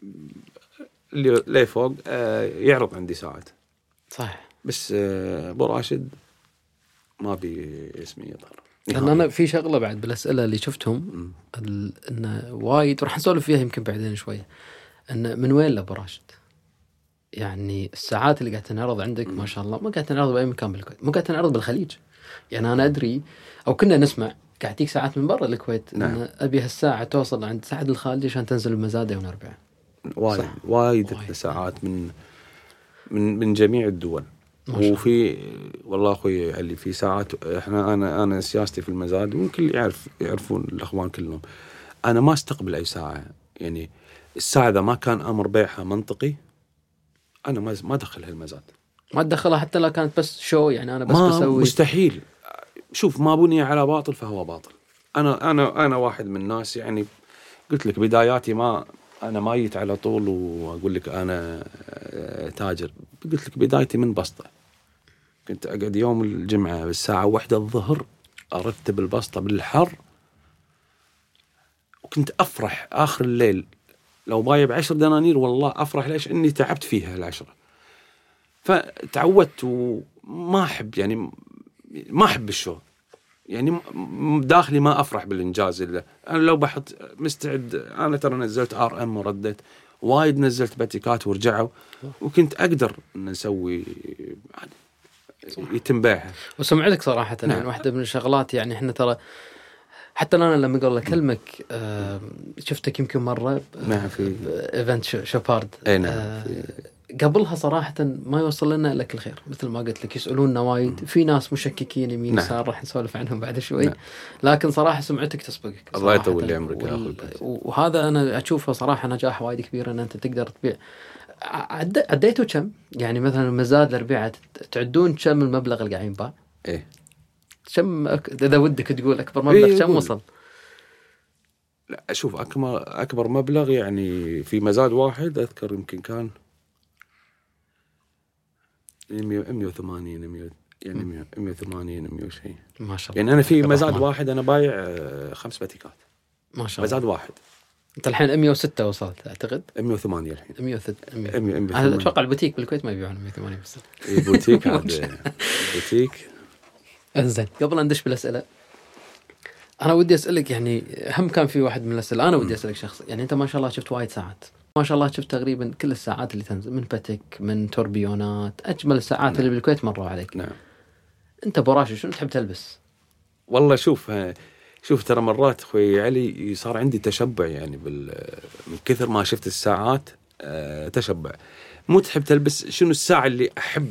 اللي فوق يعرض عندي ساعات. صح. بس ابو راشد ما بي اسمي يظهر. لأن أنا في شغلة بعد بالأسئلة اللي شفتهم إنه وايد راح نسولف فيها يمكن بعدين شوية، إنه من وين لأبو راشد؟ يعني الساعات اللي قاعد تنعرض عندك ما شاء الله ما قاعد تنعرض بأي مكان بالكويت، مو قاعد تنعرض بالخليج. يعني أنا أدري أو كنا نسمع قاعد تيجي ساعات من برا الكويت. نعم. إن أبي هالساعة توصل عند سعد الخالدي عشان تنزل المزاد يوم الأربعاء. وايد ساعات من جميع الدول. وفي والله أخوي علي في ساعات أنا سياستي في المزاد ممكن يعرفون الأخوان كلهم. أنا ما استقبل أي ساعة. يعني الساعة إذا ما كان أمر بيعها منطقي أنا ما أدخلها المزاد. ما أدخلها حتى لو كانت بس شو. يعني أنا بس بسوي مستحيل. شوف ما بني على باطل فهو باطل. أنا واحد من الناس، يعني قلت لك بداياتي أنا ما جيت على طول وأقول لك أنا تاجر. قلت لك بدايتي من بسطة. كنت أقعد يوم الجمعة بالساعة 1 الظهر أرتب البسطة بالحر، وكنت أفرح آخر الليل لو بايع ب10 دنانير. والله أفرح ليش إني تعبت فيها 10. فتعودت وما أحب، يعني ما أحب الشو. يعني داخلي ما افرح بالانجاز اللي انا لو بحط مستعد. انا ترى نزلت RM وردت، وايد نزلت باتيكات ورجعوا، وكنت اقدر ان نسوي يتم بيعها. وسمعتك صراحه نعم. يعني واحده من الشغلات، يعني احنا ترى حتى انا لما قبل اكلمك شفتك يمكن مره نعم في ايفنت شوبارد. نعم قبلها صراحة ما يوصل لنا إلا كل خير، مثل ما قلت لك يسألوننا وايد، في ناس مشككين يمين يسار، راح نسولف عنهم بعد شوي. نعم. لكن صراحة سمعتك تسبقك الله يطول لي عمرك يا أخوي. وهذا أنا أشوفه صراحة نجاح وايد كبير أن أنت تقدر تبيع. عديتوا كم؟ يعني مثلا مزاد الربيعة تعدون كم المبلغ اللي قاعد ينباع؟ إيه كم إذا ودك تقول أكبر مبلغ كم وصل؟ لا أشوف أكبر مبلغ يعني في مزاد واحد أذكر يمكن كان 180 يعني 180 100 شيء ما شاء الله. يعني أنا في مزاد واحد أنا بايع 5 باتيكات ما شاء الله. مزاد واحد. أنت الحين 106 وصلت أعتقد. 108 الحين. 108. أنا أتوقع البوتيك بالكويت ما يبيعون 180 بس. البوتيك هذا بوتيك. إنزين قبل أن ندش بالأسئلة، أنا ودي أسألك يعني هم كان في واحد من الأسئلة أنا ودي أسألك شخص، يعني أنت ما شاء الله شفت وايد ساعات، ما شاء الله شفت تقريبا كل الساعات اللي تنزل من باتيك من توربيونات، أجمل الساعات اللي بالكويت مروا عليك. نعم. أنت براشي شنو تحب تلبس؟ والله شوف ترى مرات أخوي علي صار عندي تشبع يعني من كثر ما شفت الساعات تشبع. مو تحب تلبس شنو الساعة اللي أحب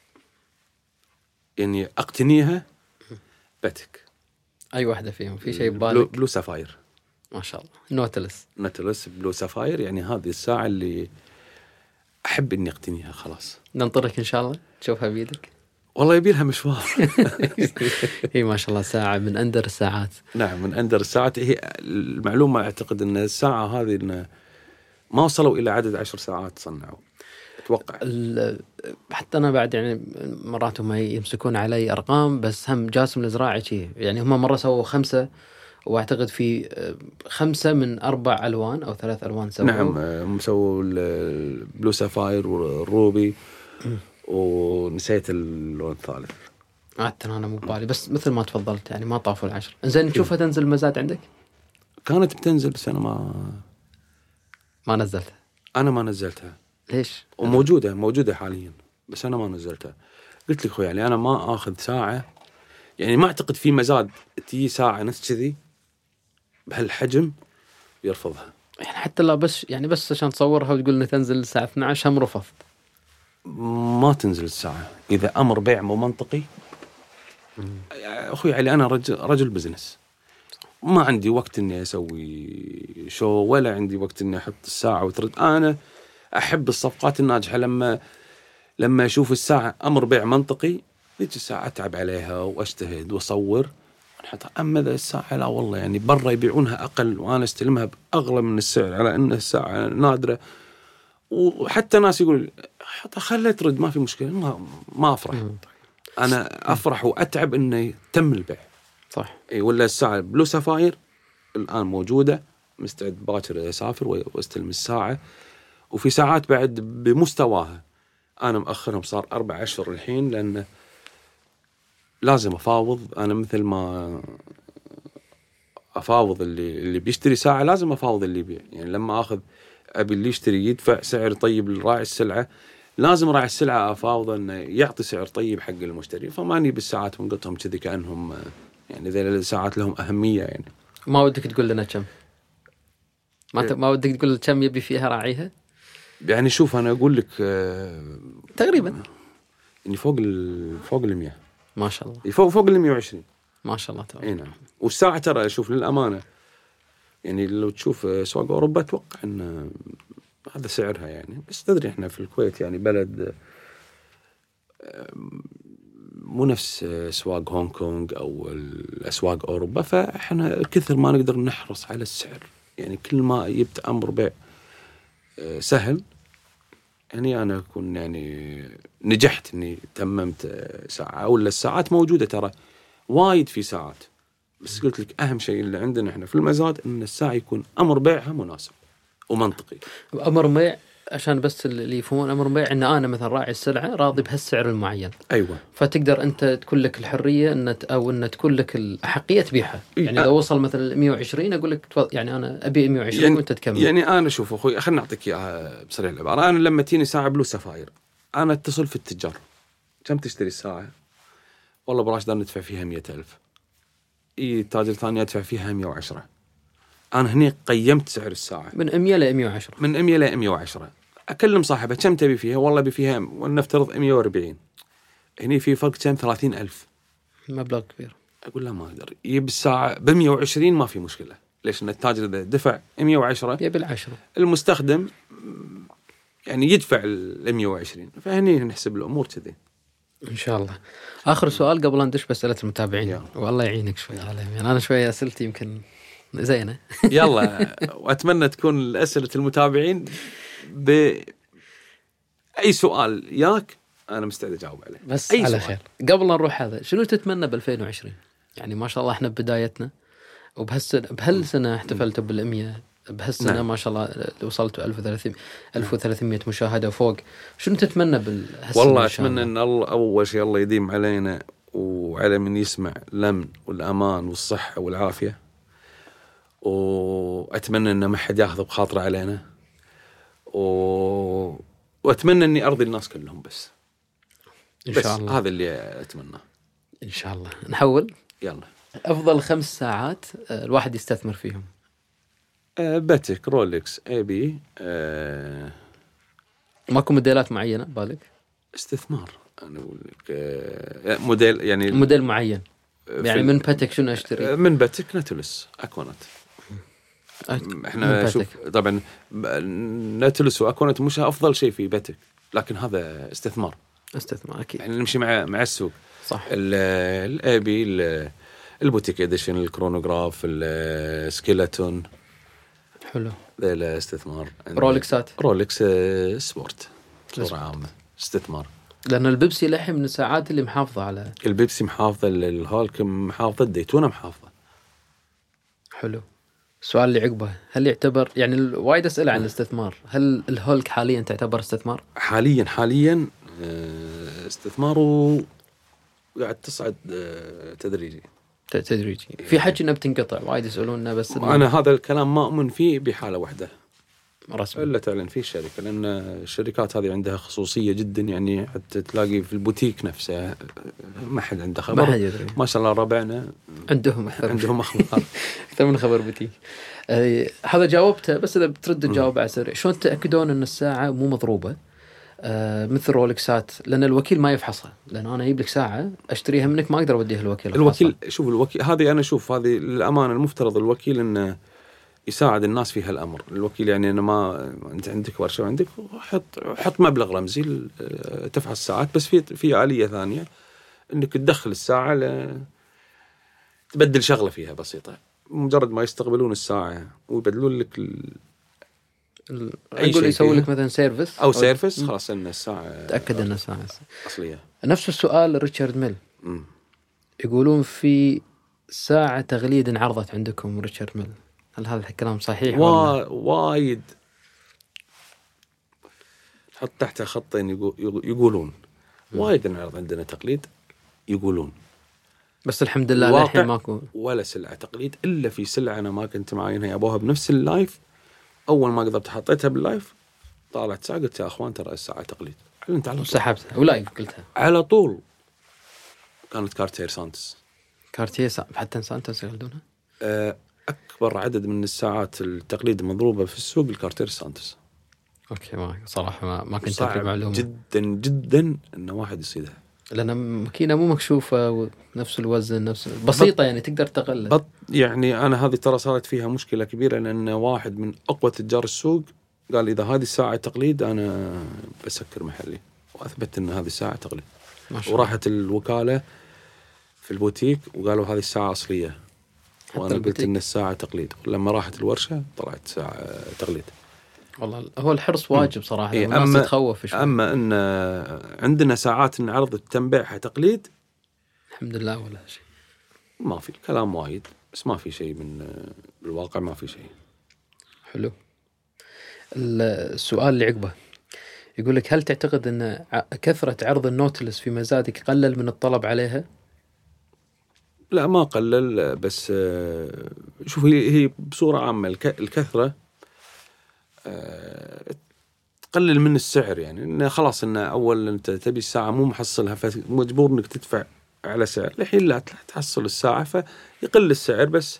يعني أقتنيها؟ باتيك. أي واحدة فيهم في شيء ببالك؟ بلو سافاير. ما شاء الله. نوتلس بلو سافاير، يعني هذه الساعة اللي أحب إني أقتنيها. خلاص ننطرك إن شاء الله تشوفها بيدك. والله يبيلها مشوار. هي ما شاء الله ساعة من أندر الساعات. نعم من أندر الساعات. هي المعلومة أعتقد أن الساعة هذه إن ما وصلوا إلى عدد 10 ساعات صنعوا أتوقع. حتى أنا بعد يعني مرات هم يمسكون علي أرقام، بس هم جاسم الزراعي شيء يعني هم مرة سووا 5 واعتقد في 5 من 4 ألوان أو 3 ألوان سووا. نعم سووا البلو سافاير والروبي ونسيت اللون الثالث. أنا مو بالي، بس مثل ما تفضلت يعني ما طافوا 10. إنزين نشوفها تنزل المزاد عندك؟ كانت بتنزل بس أنا ما نزلتها. أنا ما نزلتها. ليش؟ موجودة حاليا بس أنا ما نزلتها. قلت لك خوي يعني أنا ما أخذ ساعة، يعني ما أعتقد في مزاد تيجي ساعة نفس كذي بهالحجم يرفضها. يعني حتى لا بس يعني بس عشان تصورها وتقول إنها تنزل الساعة 12 هم رفضت. ما تنزل الساعة إذا أمر بيع مو منطقي. أخوي علي أنا رجل بزنس، ما عندي وقت إني أسوي شو ولا عندي وقت إني أحط الساعة وترد. أنا أحب الصفقات الناجحة لما أشوف الساعة أمر بيع منطقي ذيك الساعة أتعب عليها وأجتهد وأصور. أما ذا الساعة لا والله يعني برا يبيعونها أقل وأنا استلمها بأغلى من السعر على أن الساعة نادرة، وحتى ناس يقول حتى خلها ترد ما في مشكلة. ما أفرح. أنا أفرح وأتعب إنه تم البيع. صح. ولا الساعة بلو سافاير الآن موجودة، مستعد باكر أسافر واستلم الساعة. وفي ساعات بعد بمستواها أنا مأخرهم صار 4 أشهر الحين، لأن لازم أفاوض. أنا مثل ما أفاوض اللي بيشتري ساعة لازم أفاوض اللي يبيع. يعني لما أخذ أبي اللي يشتري يدفع سعر طيب لراعي السلعة، لازم راعي السلعة أفاوض أنه يعطي سعر طيب حق المشتري. فماني بالساعات ونقطهم كذي كأنهم يعني ذي الساعات لهم أهمية. يعني ما ودك تقول لنا كم؟ ما ودك تقول كم يبي فيها راعيها؟ يعني شوف أنا أقول لك تقريبا يعني فوق 100 ما شاء الله. فوق 120 ما شاء الله تبارك. نعم. والساعة ترى أشوف للأمانة يعني لو تشوف سوق أوروبا أتوقع أن هذا سعرها يعني. بس تدري إحنا في الكويت يعني بلد مو نفس أسواق هونغ كونغ أو الأسواق أوروبا، فإحنا كثر ما نقدر نحرص على السعر. يعني كل ما جبت أمر بيع سهل يعني أنا أكون يعني نجحت إني تممت ساعة. ولا الساعات موجودة ترى وايد في ساعات، بس قلت لك أهم شيء اللي عندنا إحنا في المزاد إن الساعة يكون أمر بيعها مناسب ومنطقي. أمر بيع عشان بس اللي يفهمون امر بيع، ان انا مثلا راعي السلعه راضي بهالسعر المعين، ايوه فتقدر انت تكون لك الحريه او ان تكون لك الاحقيه تبيعها. يعني لو وصل مثلا 120 اقول لك يعني انا ابي 120 يعني وانت تكمل. يعني انا شوف اخوي، خليني اعطيك اياها بصريح العباره. انا لما تجيني ساعه بلو سفاير، انا اتصل في التجار، كم تشتري الساعه؟ والله براش دار ندفع فيها 100,000. تاجر ثاني ادفع فيها 110. انا هني قيمت سعر الساعه من 100 ل 110. من 100 ل 110. اكلم صاحبها كم تبي فيها؟ والله بفيها ولنفترض 140. هني في فرق كم؟ 30,000. مبلغ كبير. اقول له ما اقدر، يجيب الساعه ب 120 ما في مشكله. ليش؟ ان التاجر اذا دفع 110 يبي العشرة، المستخدم يعني يدفع ال 120. فهني نحسب الامور كذي ان شاء الله. اخر سؤال قبل ان ندش باسئله المتابعين، يلا. والله يعينك شوي عليهم، يعني انا شويه اسئلتي يمكن زينه. يلا. واتمنى تكون اسئله المتابعين باي سؤال ياك انا مستعد اجاوب عليه، بس أي على سؤال. خير. قبل لا نروح هذا، شنو تتمنى ب 2020؟ يعني ما شاء الله احنا ببدايتنا، بهالسنه احتفلتوا بال100، بهالسنه نعم. ما شاء الله وصلتوا 1300 مشاهده وفوق. شنو تتمنى بالسنه؟ والله اتمنى ان الله اول شيء الله يديم علينا وعلى من يسمع الامن والامان والصحه والعافيه، واتمنى ان ما حد ياخذ بخاطره علينا، واتمنى اني ارضي الناس كلهم بس. ان بس شاء الله. هذا اللي اتمناه. ان شاء الله. نحول. يلا. افضل 5 ساعات الواحد يستثمر فيهم. باتيك، رولكس، اي بي. ماكو موديلات معينه بالك؟ استثمار. انا اقول لك موديل، يعني موديل معين. يعني من باتيك شنو اشتري؟ من باتيك ناتولس اكونات. احنا شوف طبعا ناتولس واكونات مش افضل شيء في باتيك، لكن هذا استثمار اكيد. يعني نمشي مع السوق. صح. الاي بي، البوتيك اديشن، الكرونوغراف، السكيلتون. حلو. ذا الاستثمار. رولكسات. رولكس سبورت بصورة عامة استثمار. لأن البيبسي لحم من الساعات اللي محافظة على. البيبسي محافظة، الهولك محافظة، الديتونا محافظة. حلو. السؤال اللي عقبه، هل يعتبر يعني وايد أسئلة عن الاستثمار، هل الهولك حاليا تعتبر استثمار؟ حاليا استثماره قاعد تصعد تدريجي. في حكي انه بتنقطع، وايد يسألوننا، بس انا هذا الكلام ما اؤمن فيه بحاله واحده رسمي الا تعلن فيه الشركه، لان الشركات هذه عندها خصوصيه جدا. يعني حتى تلاقي في البوتيك نفسه ما حد عنده خبر، ما حد يدري. ما شاء الله ربعنا عندهم اخبار اكثر من خبر بوتيك. هذا جاوبته، بس اذا بترد تجاوب على سريع. شلون تاكدون ان الساعه مو مضروبه مثل رولكسات؟ لان الوكيل ما يفحصها، لان انا اجيب لك ساعه اشتريها منك ما اقدر اوديها الوكيل. شوف الوكيل هذه، انا اشوف هذه للامانه المفترض الوكيل انه يساعد الناس في هالامر. الوكيل يعني انا ما انت عندك ورشه وعندك، حط مبلغ رمزي تفحص الساعات، بس في آلية ثانيه انك تدخل الساعه تبدل شغله فيها بسيطه. مجرد ما يستقبلون الساعه ويبدلون لك اقول يسوي لك مثلا سيرفيس او سيرفيس، خلاص ان الساعه تاكد ان الساعه اصليه. نفس السؤال ريتشارد ميل. يقولون في ساعه تغليد انعرضت عندكم ريتشارد ميل، هل هذا الكلام صحيح؟ وايد حط تحتها خطين يقولون وايد انعرض عندنا تقليد، يقولون، بس الحمد لله الحين ماكو ولا سلعه تقليد الا في سلعه انا ما كنت معاينها يا ابوها بنفس اللايف. اول ما قدرت حطيتها باللايف طالعت ساعه، قلت يا اخوان ترى الساعه تقليد، علمت على طول سحبتها ولايف قلتها على طول. كانت كارتير سانتس. كارتير حتى سانتس يغلدونها. اكبر عدد من الساعات التقليد المضروبه في السوق الكارتير سانتس. اوكي، ما صراحه ما كنت اعرف معلومه. جدا جدا ان واحد يصيدها، لان ماكينه مو مكشوفه ونفس الوزن نفس بسيطه، يعني تقدر تقلد. يعني انا هذه ترى صارت فيها مشكله كبيره، لان واحد من اقوى تجار السوق قال اذا هذه الساعه تقليد انا بسكر محلي، واثبت ان هذه الساعه تقليد. وراحت الوكاله في البوتيك وقالوا هذه الساعه اصليه، وانا قلت ان الساعه تقليد. لما راحت الورشه طلعت ساعه تقليد. والله هو الحرص واجب صراحه. الناس تتخوف شوي. اما ان عندنا ساعات انعرضت تنبيعها تقليد الحمد لله ولا شيء، ما في الكلام وايد، بس ما في شيء من بالواقع، ما في شيء. حلو. السؤال اللي عقبه يقول لك: هل تعتقد أن كثرة عرض النوتلس في مزادك قلل من الطلب عليها؟ لا ما قلل، بس شوف هي بصورة عامة الكثرة تقلل من السعر، يعني إنه خلاص إنه أول أنت تبي الساعة مو محصلها فمجبور إنك تدفع على سعر. الحين لا تحصل الساعة فيقل السعر، بس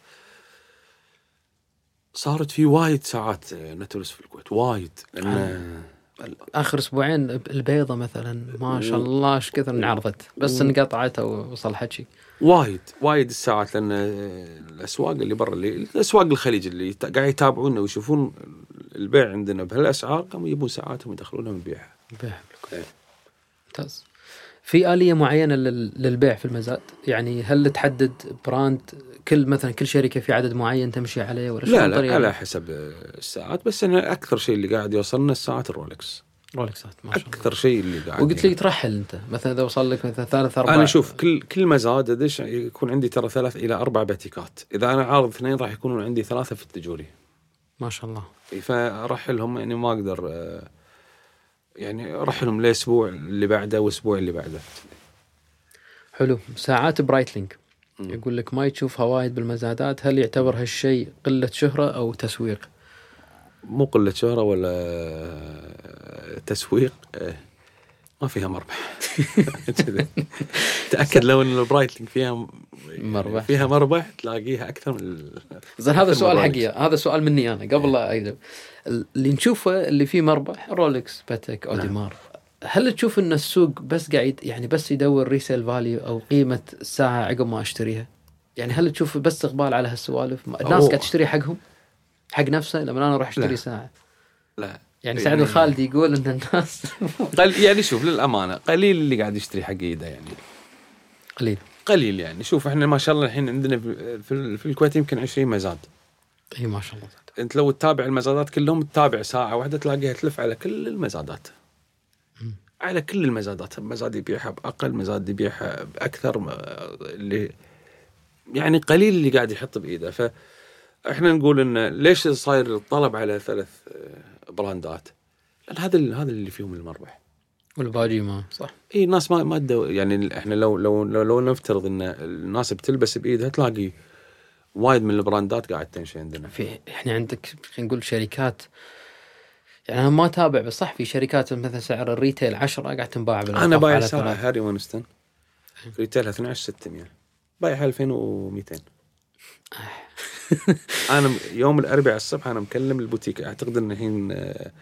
صارت في وايد ساعات نتولس في الكويت وايد. لأن آخر أسبوعين البيضة مثلا ما شاء الله ايش كثر انعرضت، بس انقطعت ووصل حكي وايد الساعات. لأن الأسواق اللي برا، اللي الأسواق الخليج اللي قاعد يتابعونا ويشوفون البيع عندنا بهالأسعار، قاموا يجيبون ساعاتهم ويدخلونها بالبيع. ممتاز. في آلية معينة للبيع في المزاد؟ يعني هل تحدد براند مثلا كل شركة في عدد معين تمشي عليه ولا لا على حسب الساعات، بس أنا أكثر شيء اللي قاعد يوصلنا الساعات الرولكس. رولكسات ما شاء الله أكثر شيء اللي قاعد. وقلت لي ترحل أنت مثلا إذا وصل لك مثلا 3-4. أنا شوف كل مزاد أدش يكون عندي ترى 3 إلى 4 باتيكات. إذا أنا عارض 2 راح يكونون عندي 3 في التجوري. ما شاء الله. فأرحلهم يعني ما أقدر، يعني أرحلهم لأسبوع اللي بعده وأسبوع اللي بعده. حلو. ساعات برايتلينج يقول لك ما يشوفها وايد بالمزادات، هل يعتبر هالشيء قلة شهرة أو تسويق؟ مو قلة شهرة ولا تسويق، ما فيها مربح. تأكد لو إن البرايتلينج فيها مربح تلاقيها أكثر من. زين هذا السؤال حقي، هذا سؤال مني أنا قبل لا أجاوب. اللي نشوفه اللي فيه مربح رولكس، باتيك، أوديمار. هل تشوف إن السوق بس قاعد يعني بس يدور ريسيل فاليو أو قيمة الساعة عقب ما أشتريها؟ يعني هل تشوف بس إقبال على هالسوالف؟ الناس قاعد تشتري حقهم، حق نفسه، لما أنا أروح أشتري ساعة. لا يعني سعد الخالدي يقول إن الناس يعني شوف للأمانة قليل اللي قاعد يشتري حق إيده، يعني قليل يعني. شوف إحنا ما شاء الله الحين عندنا في الكويت يمكن 20 مزاد. أي ما شاء الله. أنت لو تتابع المزادات كلهم، تتابع ساعة واحدة تلاقيها تلف على كل المزادات. على كل المزادات، مزاد يبيعها بأقل، مزاد يبيعها بأكثر، اللي يعني قليل اللي قاعد يحط بإيده. فإحنا نقول إن ليش صاير الطلب على 3 براندات؟ لأن هذا اللي فيهم المربح، والباقي ما صح. إيه الناس ما يعني إحنا لو نفترض إن الناس بتلبس بإيدها، تلاقي وايد من البراندات قاعد تمشي عندنا. إحنا عندك خلينا نقول شركات، يعني أنا ما تابع، بس صح في شركات مثلا سعر الريتيل 10 قاعد تنباع أنا بايع ساعة هاري وينستون ريتيلها 12,600، بايعها 2,200. أنا يوم الأربعاء الصبح أنا مكلم البوتيك، أعتقد إن الحين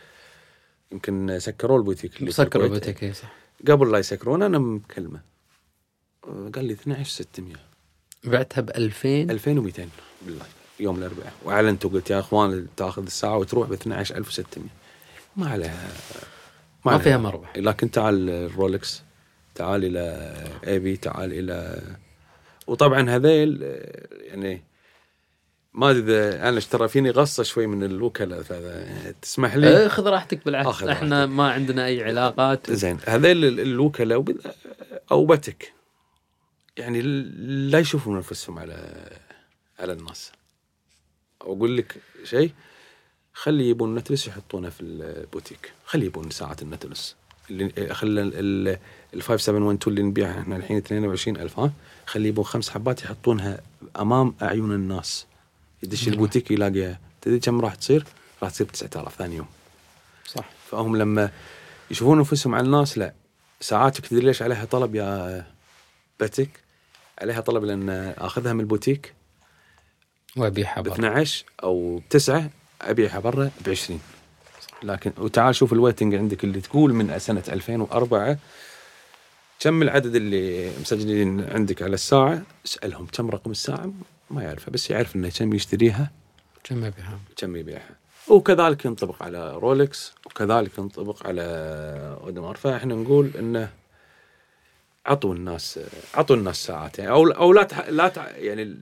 يمكن سكروا البوتيك. سكروا البوتيك صح. قبل لا يسكرون أنا مكلمه، قال لي 12,600. بعتها ب2200 بالله يوم الأربعاء، وأعلنت وقلت يا أخوان تأخذ الساعة وتروح ب12,600. ما عليها، ما فيها مربح. لكن تعال الرولكس، تعال إلى أبي، تعال إلى، وطبعا هذيل يعني ما أدري أنا اشترى فيني غصة شوي من الوكلاء، تسمح لي؟ خذ راحتك بالعكس، احنا ما عندنا أي علاقات. زين هذيل الوكلاء أو باتك يعني لا يشوفون نفسهم على الناس. أقول لك شيء، خلي يبون نتلس يحطونه في البوتيك، خلي يبون ساعة النتلس اللي خلى ال 5712 اللي نبيعها احنا الحين 22,000، خلي يبون 5 حبات يحطونها أمام أعين الناس. يدش البوتيك يلاقيها، تدري كم راح تصير 9,000 ثاني يوم. صح. فهم لما يشوفون نفسهم على الناس، لا ساعاتك تدري ليش عليها طلب يا باتيك؟ عليها طلب لأن أخذها من البوتيك وأبيعها ب12 أو ب9، أبيعها برا ب20. لكن وتعال شوف الويتنج عندك اللي تقول من سنة 2004 كم العدد اللي مسجلين عندك على الساعة، اسألهم كم رقم الساعة، ما يعرفها، بس يعرف إنه كم يشتريها كم يبيعها. وكذلك ينطبق على رولكس، وكذلك ينطبق على أوديمار. فإحنا نقول إنه عطوا الناس ساعات، يعني أو لا يعني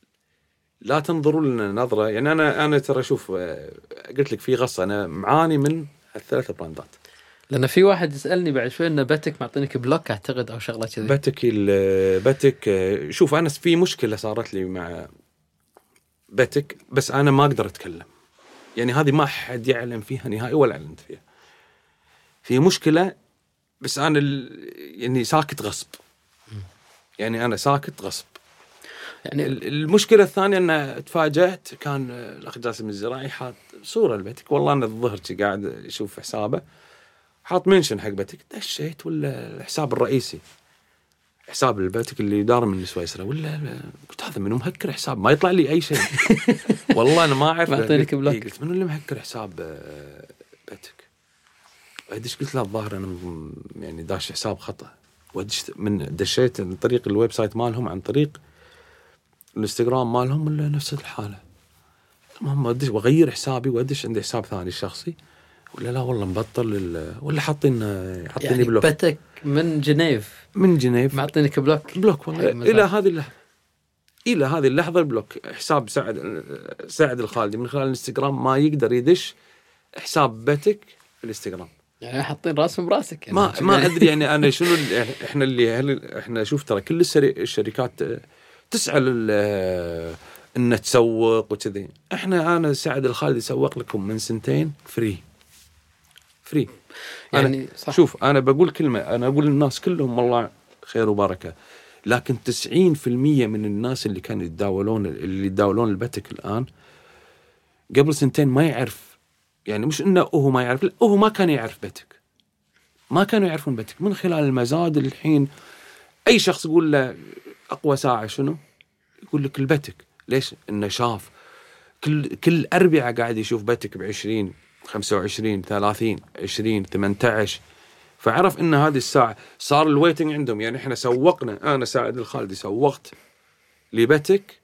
لا تنظروا لنا نظرة. يعني أنا ترى شوف قلت لك في غصة، أنا معاني من ال3 براندات. لأن في واحد يسألني بعد شوي إن باتك معطينك بلوك أعتقد أو شغلة كذي. باتك شوف أنا في مشكلة صارت لي مع باتك، بس أنا ما أقدر أتكلم يعني هذه ما حد يعلم فيها نهائي ولا علمت فيها. في مشكلة بس أنا يعني ساكت غصب، يعني أنا ساكت غصب. يعني المشكلة الثانية أن تفاجأت كان الأخ جاسم الزراعي حاط صورة لبتك، والله أنا الظهر قاعد أشوف حسابه حاط منشن حق بتك، دشيت ولا الحساب الرئيسي حساب البتك اللي دار من سويسرا، ولا قلت هذا منو مهكر حساب ما يطلع لي أي شيء. والله أنا ما أعرف. معطينك بلوك. قلت منو اللي مهكر حساب بتك؟ ودش قلت له الظاهر أنا يعني داش حساب خطأ، ودش من دشيت عن طريق الويب سايت مالهم عن طريق الانستغرام مالهم ولا نفس الحالة. المهم ودش وغير حسابي ودش عندي حساب ثاني شخصي، ولا لا والله مبطل ولا حاطين يعني بلوك. بتك من جنيف معطينك بلوك والله إلى هذه اللحظة، إلى هذه اللحظة البلوك. حساب سعد الخالدي من خلال الانستغرام ما يقدر يدش حساب بتك في الانستغرام. يعني حاطين راسهم براسك يعني. ما أدري يعني أنا شنو إحنا إحنا شوف ترى كل الشركات تسعى إن تسوق وكذي. أنا سعد الخالدي يسوق لكم من 2 فري يعني صح. شوف أنا بقول كلمة، أنا أقول للناس كلهم والله خير وبركة، لكن 90% من الناس اللي كانوا يتداولون البتك الآن قبل 2 ما يعرف، يعني مش إنه هو ما يعرف، لا هو ما كان يعرف بتك، ما كانوا يعرفون بتك. من خلال المزاد الحين أي شخص يقول له أقوى ساعة شنو يقول لك البتك. ليش؟ إنه شاف كل أربعة قاعد يشوف بتك ب20 25 30 20 18، فعرف إن هذه الساعة صار الويتنج عندهم. يعني إحنا سوقنا، أنا سعد الخالدي سوقت لبتك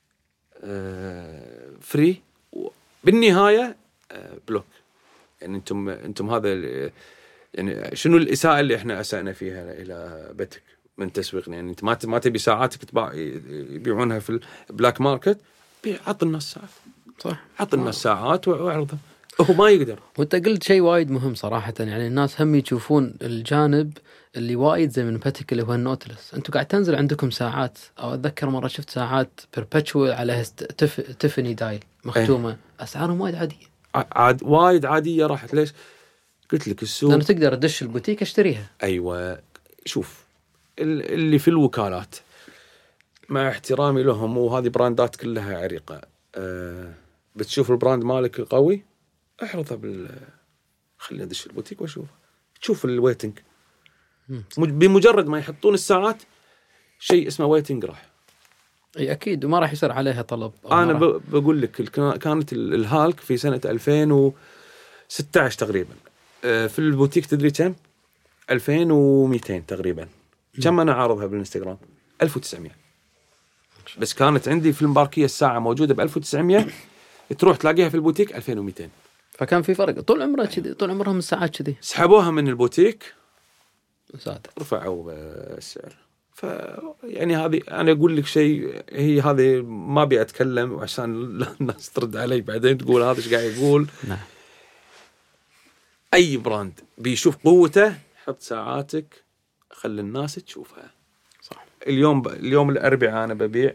فري، بالنهاية بلوك. يعني أنتم هذا يعني شنو الإساءة اللي إحنا أسأنا فيها إلى بتك من تسويقنا؟ يعني أنت ما تبي ساعاتك يبيعونها في البلاك ماركت، عط الناس ساعات، صح، عط الناس ساعات وعرضها. هو ما يقدر. وانت قلت شيء وايد مهم صراحة، يعني الناس هم يشوفون الجانب اللي وايد زي من بتك اللي هو النوتلس. انتوا قاعد تنزل عندكم ساعات، او اتذكر مرة شفت ساعات بيربتشوال عليها تيفاني دايل مختومة، اسعارهم وايد عادية، وايد عادية. راحت ليش؟ قلت لك السوق لأنه تقدر تدش البوتيك اشتريها. أيوة شوف اللي في الوكالات مع احترامي لهم، وهذه براندات كلها عريقة، بتشوف البراند مالك قوي احرطه خليني ادش البوتيك واشوف، تشوف الويتنج. بمجرد ما يحطون الساعات شيء اسمه ويتنج راح. اي اكيد، وما راح يصير عليها طلب. انا بقول لك كانت الهالك في سنة 2016 تقريبا في البوتيك تدري كم؟ 2200 تقريبا. كم انا عارضها بالانستغرام؟ 1900. بس كانت عندي في المباركية الساعة موجودة ب1900، تروح تلاقيها في البوتيك 2200. فكان في فرق طول عمره كذي، طول عمرهم الساعات كذي. سحبوها من البوتيك ساتر، رفعوا السعر. يعني هذه أنا أقول لك شيء، هي هذه ما بي أتكلم عشان الناس ترد علي بعدين تقول هذا إيش قاعد يقول. نعم. أي براند بيشوف قوته حط ساعاتك، خلي الناس تشوفها. صح. اليوم الأربعاء أنا ببيع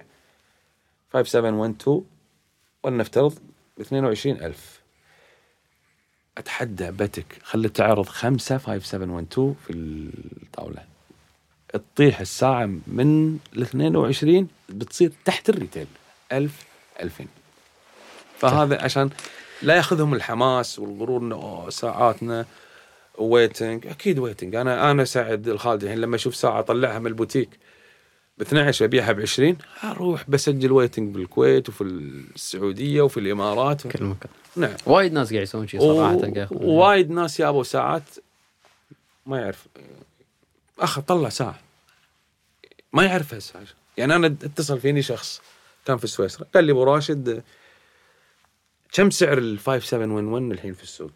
5712 ولنفترض ب22,000. أتحدى بتك خلي تعرض 5 5712 في الطاولة، تطيح الساعة من 22 بتصير تحت الريتيل 1000-2000. فهذا عشان لا يأخذهم الحماس والغرور إنه ساعاتنا ويتنج. أكيد ويتنج. أنا سعد الخالدي الحين لما أشوف ساعة أطلعها من البوتيك ب12 أبيعها ب20، أروح بسجل ويتنج بالكويت وفي السعودية وفي الإمارات كل مكان. نعم. وايد ناس قاعد يسوون شيء صراحة. وايد ناس يابوا ساعات ما يعرف. طلع ساعة ما يعرفها الساعة. يعني أنا اتصل فيني شخص كان في سويسرا قال لي أبو راشد كم سعر 5711 الحين في السوق؟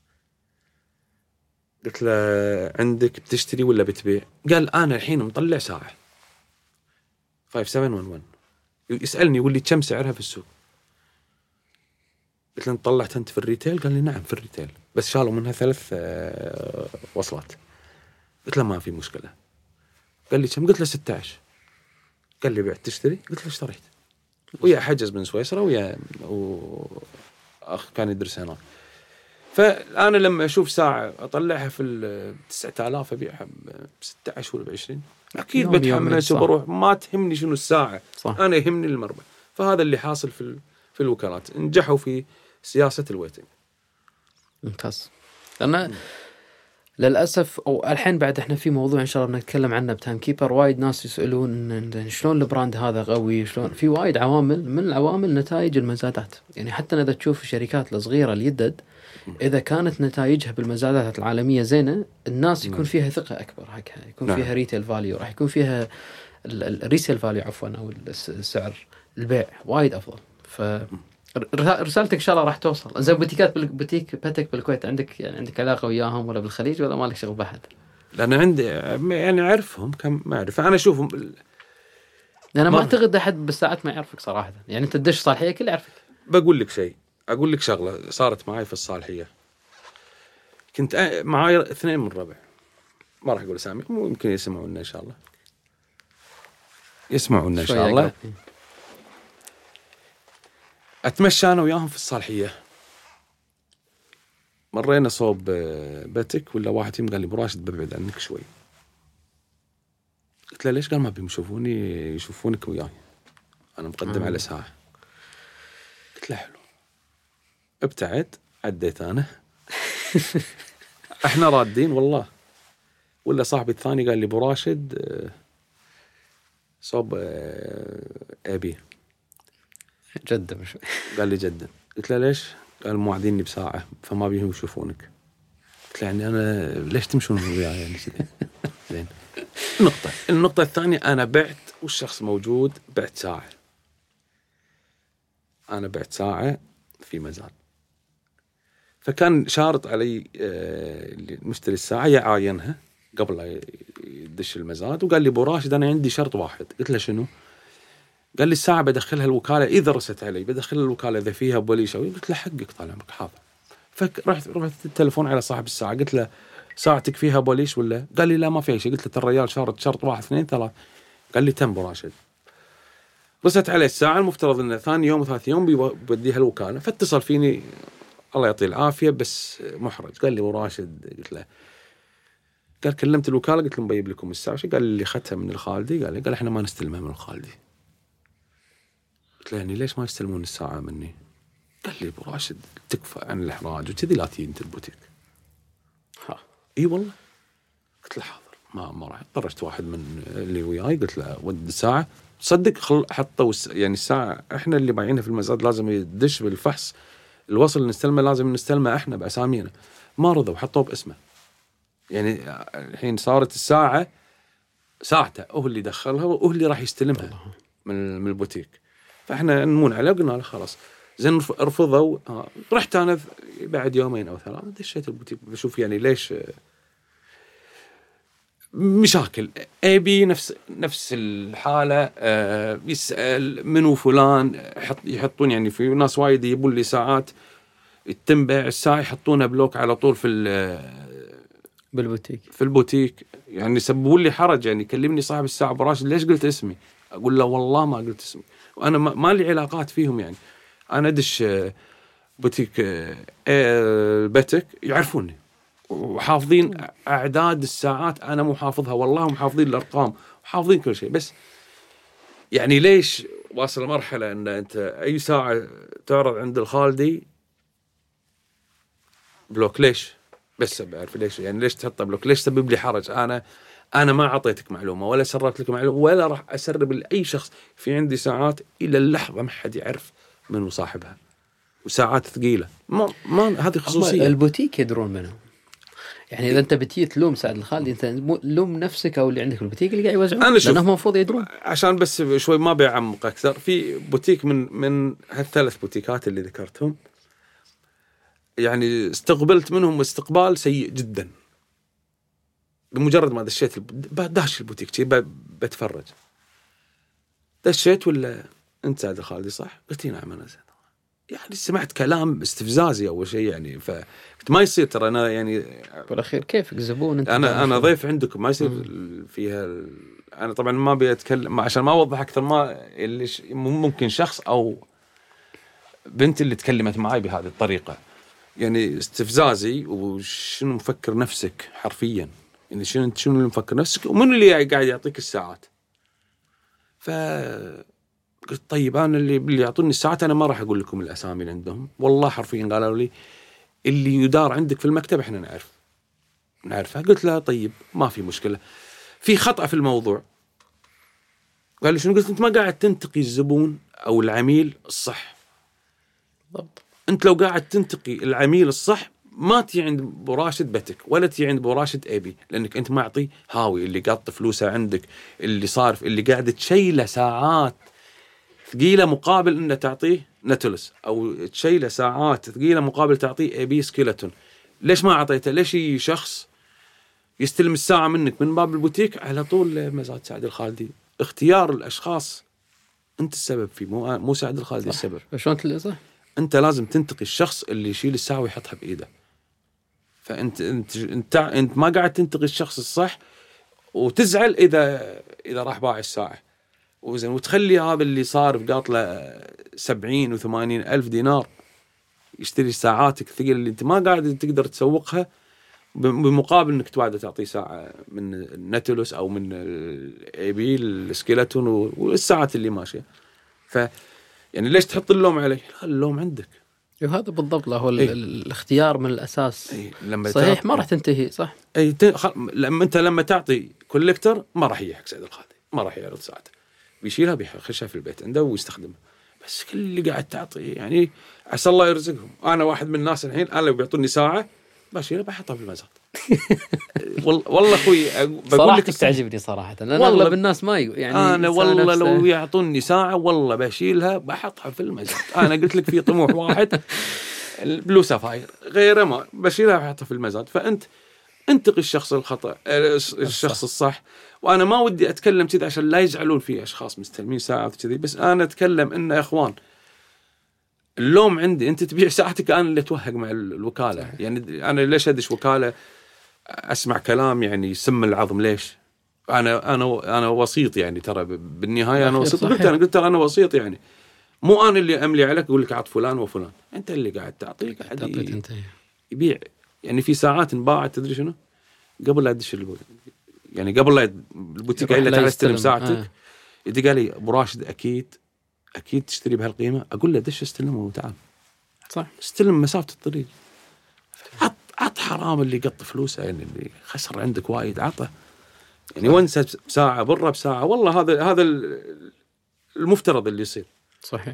قلت له عندك بتشتري ولا بتبيع؟ قال أنا الحين مطلع ساعة 5711. يسألني يقول لي كم سعرها في السوق؟ قلت له طلعت أنت في الريتيل؟ قال لي نعم في الريتيل، بس شالوا منها 3 وصلات. قلت له ما في مشكلة. قال لي كم؟ قلت له 16. قال لي بعت تشتري؟ قلت له اشتريت، ويا حجز من سويسرا ويا اخ كان يدرس هناك. فانا لما اشوف ساعه اطلعها في 9000 ابيعها ب 16 ولا ب 20، اكيد بتحمس وبروح، ما تهمني شنو الساعه صح. انا يهمني المربح. فهذا اللي حاصل في الوكالات، نجحوا في سياسه الويتنج. ممتاز. لأن للأسف أو الحين بعد إحنا في موضوع إن شاء الله بنتكلم عنه بتايم كيبر، وايد ناس يسألون شلون البراند هذا قوي، شلون في وايد عوامل من العوامل نتائج المزادات. يعني حتى إذا تشوف الشركات الصغيرة اليدد إذا كانت نتائجها بالمزادات العالمية زينة، الناس يكون فيها ثقة أكبر حقها، يكون فيها ريتيل فاليو، راح يكون فيها الريسيل فاليو عفوا أو السعر البيع وايد أفضل. رسالتك إن شاء الله راح توصل. زي بوتيك باتك بالكويت، عندك علاقة وياهم ولا بالخليج ولا مالك شغل بحد؟ لأن عندي يعني أعرفهم كم ما أعرف، أنا أشوفهم. أنا ما أعتقد أحد بالساعات ما يعرفك صراحة. يعني أنت تدش صالحية كل يعرفك. بقول لك شيء، أقول لك شغلة صارت معي في الصالحية. كنت معاي 2 من ربع، ما راح أقول أسامي، ممكن يسمعونا إن شاء الله، يسمعونا إن شاء الله. أتمشى أنا وياهم في الصالحية، مرينا صوب باتك ولا واحد فيهم قال لي براشد ببعد عنك شوي. قلت له ليش؟ قال ما بيهم يشوفونك وياي، أنا مقدم على ساعة. قلت له حلو. ابتعد، عديت أنا احنا رادين والله. ولا صاحبي الثاني قال لي براشد صوب أبي جدة مش قال لي جدة. قلت له ليش؟ قال موعديني بساعة فما بيهم يشوفونك. قلت له يعني أنا ليش تمشون وياي يعني كذا؟ زين. النقطة الثانية، أنا بعت والشخص موجود، بعت ساعة. أنا بعت ساعة في مزاد، فكان شارط علي المشتري الساعة يعاينها قبل لا يدش المزاد، وقال لي براشد أنا عندي شرط واحد. قلت له شنو؟ قال لي الساعة بدخلها الوكالة إذا رست علي، بدخلها الوكالة إذا فيها بوليس أو. قلت له حقك طال عمرك حاضر. فرحت التلفون على صاحب الساعة، قلت له ساعتك فيها بوليس ولا؟ قال لي لا ما فيها شيء. قلت له ترى الرجال شرط 1 2 3. قال لي تم براشد. رست عليه الساعة، المفترض إنه ثاني يوم وثالث يوم بيوديها الوكالة. فاتصل فيني الله يعطيه العافية بس محرج، قال لي براشد. قلت له، قال كلمت الوكالة قلت لهم بجيب لكم الساعة. قال لي خدتها من الخالدي. قال إحنا ما نستلمها من الخالدي. قلت له يعني ليش ما يستلمون الساعة مني؟ قال لي براشد تكفى عن الإحراج وكذي، لا تيجي أنت البوتيك. إي والله. قلت له حاضر، ما راح. طرشت واحد من اللي وياي قلت له ود الساعة. صدق حطوا يعني الساعة إحنا اللي بايعينها في المزاد لازم يدش بالفحص، الوصل نستلمه لازم نستلمه إحنا بأسامينا. ما رضوا، حطوه باسمه. يعني الحين صارت الساعة ساعته، هو اللي دخلها وهو اللي راح يستلمها من البوتيك. فإحنا نمون عليه وقلنا له خلاص زين. رفضوا. رحت أنا بعد 2 أو 3 دشيت البوتيك بشوف يعني ليش مشاكل. أبي نفس الحالة. يسأل منو فلان، يحطون يعني في ناس وايد يجيبون لي ساعات يتم بيع الساعة يحطونها بلوك على طول في البوتيك. يعني يسببون لي حرج. يعني يكلمني صاحب الساعة براشد ليش قلت اسمي؟ أقول له والله ما قلت اسمي، وأنا ما لي علاقات فيهم. يعني أنا أدش بوتيك باتك يعرفوني وحافظين أعداد الساعات، أنا مو حافظها والله، ومحافظين الأرقام وحافظين كل شيء. بس يعني ليش واصل مرحلة أن أنت أي ساعة تعرض عند الخالدي بلوك؟ ليش؟ بس بعرف ليش. يعني ليش تحطه بلوك؟ ليش تسبب لي حرج؟ أنا ما أعطيتك معلومة ولا سربت لك معلومة ولا راح أسرب لأي شخص. في عندي ساعات إلى اللحظة ما حد يعرف منو صاحبها، وساعات ثقيلة ما هذه خصوصية. البوتيك يدرون منهم. يعني إذا أنت بتيجي تلوم سعد الخالدي، أنت لوم نفسك أو اللي عندك البوتيك اللي قاعد يوزعون، لأنهم المفروض يدرون. عشان بس شوي ما بيعمق أكثر، في بوتيك من هالثلاث بوتيكات اللي ذكرتهم، يعني استقبلت منهم استقبال سيء جدا. بمجرد ما دشيت داش البوتيك شيء بتفرج، دشيت ولا أنت سعد الخالدي صح؟ قلت نعم أنا سعد. يعني سمعت كلام استفزازي أول شيء، يعني فقلت ما يصير. ترى أنا يعني بالأخير كيف زبون أنت؟ أنا ضيف عندكم، ما يصير فيها أنا طبعا ما بيتكلم عشان ما أوضح أكثر ما اللي ممكن شخص أو بنتي اللي تكلمت معي بهذه الطريقة، يعني استفزازي وشنو مفكر نفسك حرفيا، يعني شنو اللي مفكر نفسك ومن اللي قاعد يعطيك الساعات. فقلت طيب أنا اللي يعطوني الساعات أنا ما راح أقول لكم الأسامي اللي عندهم، والله حرفيا قالوا لي اللي يدار عندك في المكتب إحنا نعرفها. قلت لها طيب ما في مشكلة، في خطأ في الموضوع. قال لي شنو؟ قلت أنت ما قاعد تنتقي الزبون أو العميل الصح. بالضبط. أنت لو قاعد تنتقي العميل الصح ما تي عند أبو راشد بتك ولا تي عند أبو راشد أبي، لأنك أنت ما أعطي هاوي اللي قاط فلوسه عندك، اللي صارف، اللي قاعد تشيله ساعات ثقيلة مقابل إنه تعطيه نتلس، أو تشيله ساعات ثقيلة مقابل تعطيه أبي سكيلتون. ليش ما أعطيته؟ ليش شخص يستلم الساعة منك من باب البوتيك على طول مزاد سعد الخالدي؟ اختيار الأشخاص أنت السبب فيه، مو سعد الخالدي السبب. شلون تلقى؟ أنت لازم تنتقي الشخص اللي يشيل الساعة ويحطها بإيده. فأنت ما قاعد تنتقي الشخص الصح، وتزعل إذا راح باع الساعة وزين، وتخلي هذا اللي صار قاط له 70 و80 ألف دينار يشتري ساعاتك الثقيلة اللي أنت ما قاعد تقدر تسوقها، بمقابل انك توعده تعطيه ساعه من النتلوس او من الاي بي السكيلتون والساعات اللي ماشيه. يعني ليش تحط اللوم عليه؟ اللوم عندك. وهذا بالضبط هو الاختيار من الاساس. صحيح ما راح تنتهي صح. لما تعطي كوليكتر ما راح يحق سعد الخالدي، ما راح يعرض ساعته، بيشيلها بيخشها في البيت عنده ويستخدمها. بس كل اللي قاعد تعطي يعني عسى الله يرزقهم. انا واحد من الناس الحين، انا لو بيعطوني ساعه بشيلها بحطها في المزاد. والله اخوي بقول لك تعجبني صراحه، لان اغلب الناس ما يعني انا والله لو يعطوني ساعه والله بشيلها بحطها في المزاد. انا قلت لك في طموح واحد بلو سفاير غيره ما بشيلها بحطها في المزاد. فانت انتقي الشخص الخطا الشخص الصح. وانا ما ودي اتكلم كذا عشان لا يزعلون في اشخاص مستلمين ساعات كذي، بس انا اتكلم ان يا اخوان اللوم عندي. انت تبيع ساعتك، انا اللي اتوهق مع الوكاله. يعني انا ليش ادش وكاله اسمع كلام يعني سم العظم؟ ليش؟ انا وسيط يعني، ترى بالنهايه انا وسيط. قلت ترى انا وسيط يعني، مو انا اللي املي عليك اقول لك اعط فلان وفلان. انت اللي قاعد تعطيه قاعد يبيع. يعني في ساعات انباعت تدري شنو؟ قبل لا ادش يعني قبل لا البوتيك قايل لك استلم ساعتك، يدق لي ابو راشد اكيد تشتري بهالقيمه. اقول له دش استلمه وتعال. صح، استلم مسافه الطريق. عط حرام اللي قط فلوسه، يعني اللي خسر عندك وايد عطه. يعني وانسى بساعه بره بساعه. والله هذا المفترض اللي يصير. صحيح.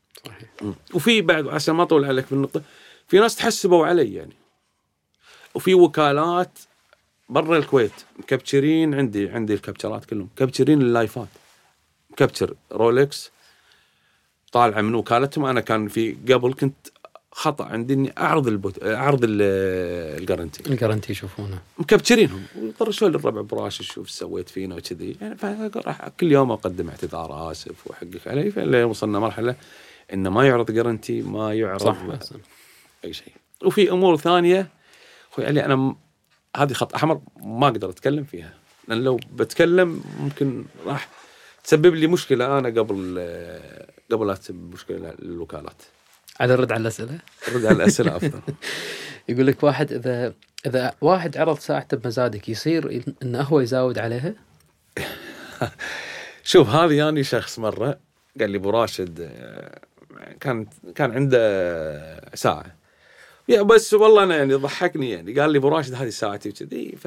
وفي بعد عشان ما اطول عليك بالنقطه، في ناس تحسبوا علي يعني، وفي وكالات برا الكويت مكبتشرين عندي الكبتشرات كلهم مكبتشرين اللايفات، مكبتشر رولكس طالعه من وكالتهم. انا كان في قبل كنت خطأ عندي اني اعرض الجارنتي يشوفونه مكبتشرينهم ويطرشوا لي الربع براش شوف سويت فينا وكذي يعني. فراح كل يوم اقدم اعتذار اسف وحقك علي. فلا وصلنا مرحله انه ما يعرض جارنتي، ما يعرض اي شيء. وفي امور ثانيه اخوي علي انا هذه خط احمر ما اقدر اتكلم فيها، لان لو بتكلم ممكن راح تسبب لي مشكله انا قبل لا تسبب مشكله للوكالات. على الرد على الأسئلة. الرد على الأسئلة أفضل. يقول لك واحد إذا واحد عرض ساعته بمزادك يصير إنه هو يزاود عليها؟ شوف هذه يعني شخص مرة قال لي أبو راشد كان عنده ساعة يا بس والله أنا يعني ضحكني يعني. قال لي أبو راشد هذه ساعتي وكذي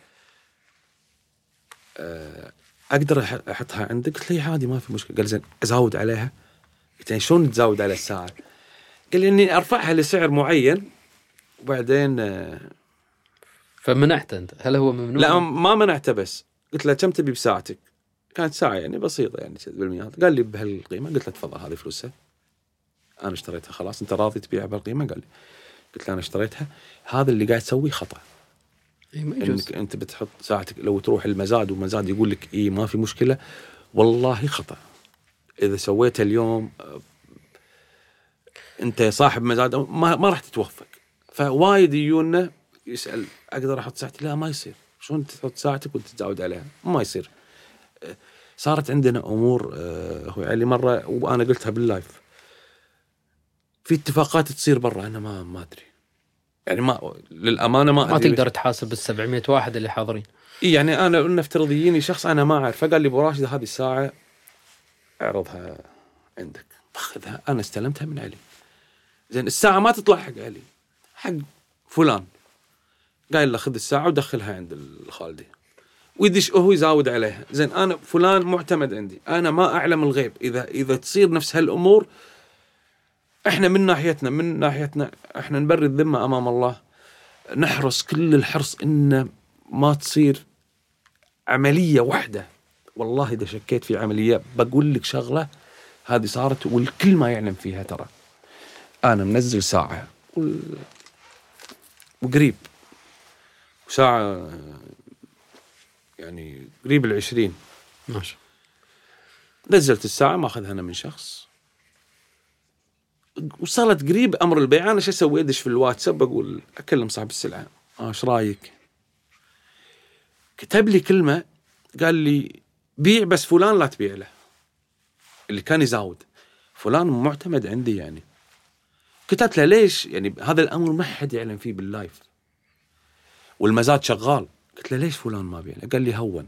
أقدر أحطها عندك؟ قلت لي عادي ما في مشكلة. قال زين أزود عليها؟ قلت يعني شلون تزود على الساعة؟ قال لي إني أرفعها لسعر معين وبعدين فمنعته أنت؟ هل هو ممنوع؟ لا ما منعته، بس قلت له كم تبي بساعتك؟ كانت ساعة يعني بسيطة يعني بالمئات. قال لي بهالقيمة. قلت له تفضل هذه فلوسها أنا اشتريتها خلاص، أنت راضي تبيعها بهالقيمة؟ قال لي. قلت له أنا اشتريتها. هذا اللي قاعد تسويه خطأ. إنك أنت بتحط ساعتك لو تروح المزاد ومزاد يقول لك إيه ما في مشكلة، والله خطأ. إذا سويتها اليوم أنت صاحب مزاد ما راح تتوفق. فوايد يجونا يسأل أقدر أحط ساعتي؟ لا ما يصير. شلون تحط ساعتك وتتزاود عليها؟ ما يصير. صارت عندنا أمور هو علي مرة وأنا قلتها باللايف. في اتفاقات تصير برا أنا ما أدري، يعني ما للأمانة ما تقدر تحاسب 700 واحد اللي حاضرين. يعني أنا نفترض يجيني شخص أنا ما أعرف، فقال لي أبو راشد هذه الساعة اعرضها عندك، باخذها أنا استلمتها من علي. زين الساعة ما تطلع حق علي، حق فلان، قايل له خذ الساعة ودخلها عند الخالدي ويدش هو يزاود عليها. زين أنا فلان معتمد عندي، أنا ما أعلم الغيب. إذا تصير نفس هالأمور، إحنا من ناحيتنا إحنا نبري الذمة أمام الله، نحرص كل الحرص إن ما تصير عملية واحدة. والله إذا شكيت في عملية بقول لك شغلة هذه صارت والكل ما يعلم فيها. ترى أنا منزل ساعة وقريب ساعة يعني قريب 20 ماشي، نزلت الساعة ما أخذها أنا من شخص، وصلت قريب أمر البيع. أنا شو أسوي؟ أدش في الواتساب أقول أكلم صاحب السلعة، إيش رايك؟ كتب لي كلمة قال لي بيع بس فلان لا تبيع له، اللي كان يزاود فلان معتمد عندي. يعني كتبت له ليش؟ يعني هذا الأمر ما حد يعلم فيه باللايف والمزاد شغال. قلت له ليش فلان ما بيع له؟ قال لي هون.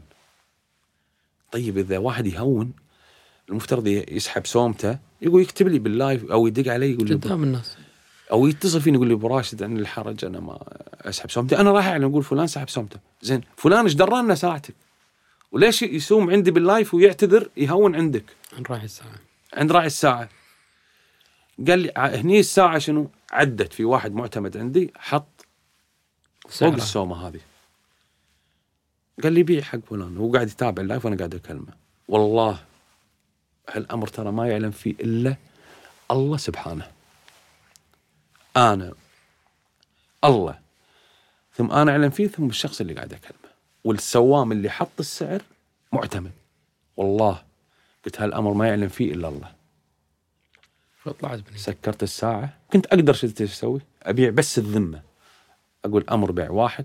طيب إذا واحد يهون المفترض يسحب سومته، يقول يكتب لي باللايف أو يدق علي يقول لي قدام الناس، أو يتصل فيني يقول لي أبو راشد عن الحرج أنا ما أسحب سومتي. أنا راح أعلن أقول فلان سحب سومته. زين فلان إيش درانا ساعتك؟ وليش يسوم عندي باللايف ويعتذر يهون عندك عند راعي الساعة؟ قال لي هني الساعة شنو عدت في واحد معتمد عندي حط فوق السومة هذه، قال لي بيع حق فلان. هو قاعد يتابع اللايف وأنا قاعد أكلمه. والله هالأمر ترى ما يعلم فيه إلا الله سبحانه. أنا الله ثم أنا أعلم فيه ثم الشخص اللي قاعد أكلمه والسوام اللي حط السعر معتمد. والله قلت هالأمر ما يعلم فيه إلا الله. فطلعت بني سكرت الساعة. كنت أقدر شو تسوي؟ أبيع بس الذمة، أقول أمر بيع واحد،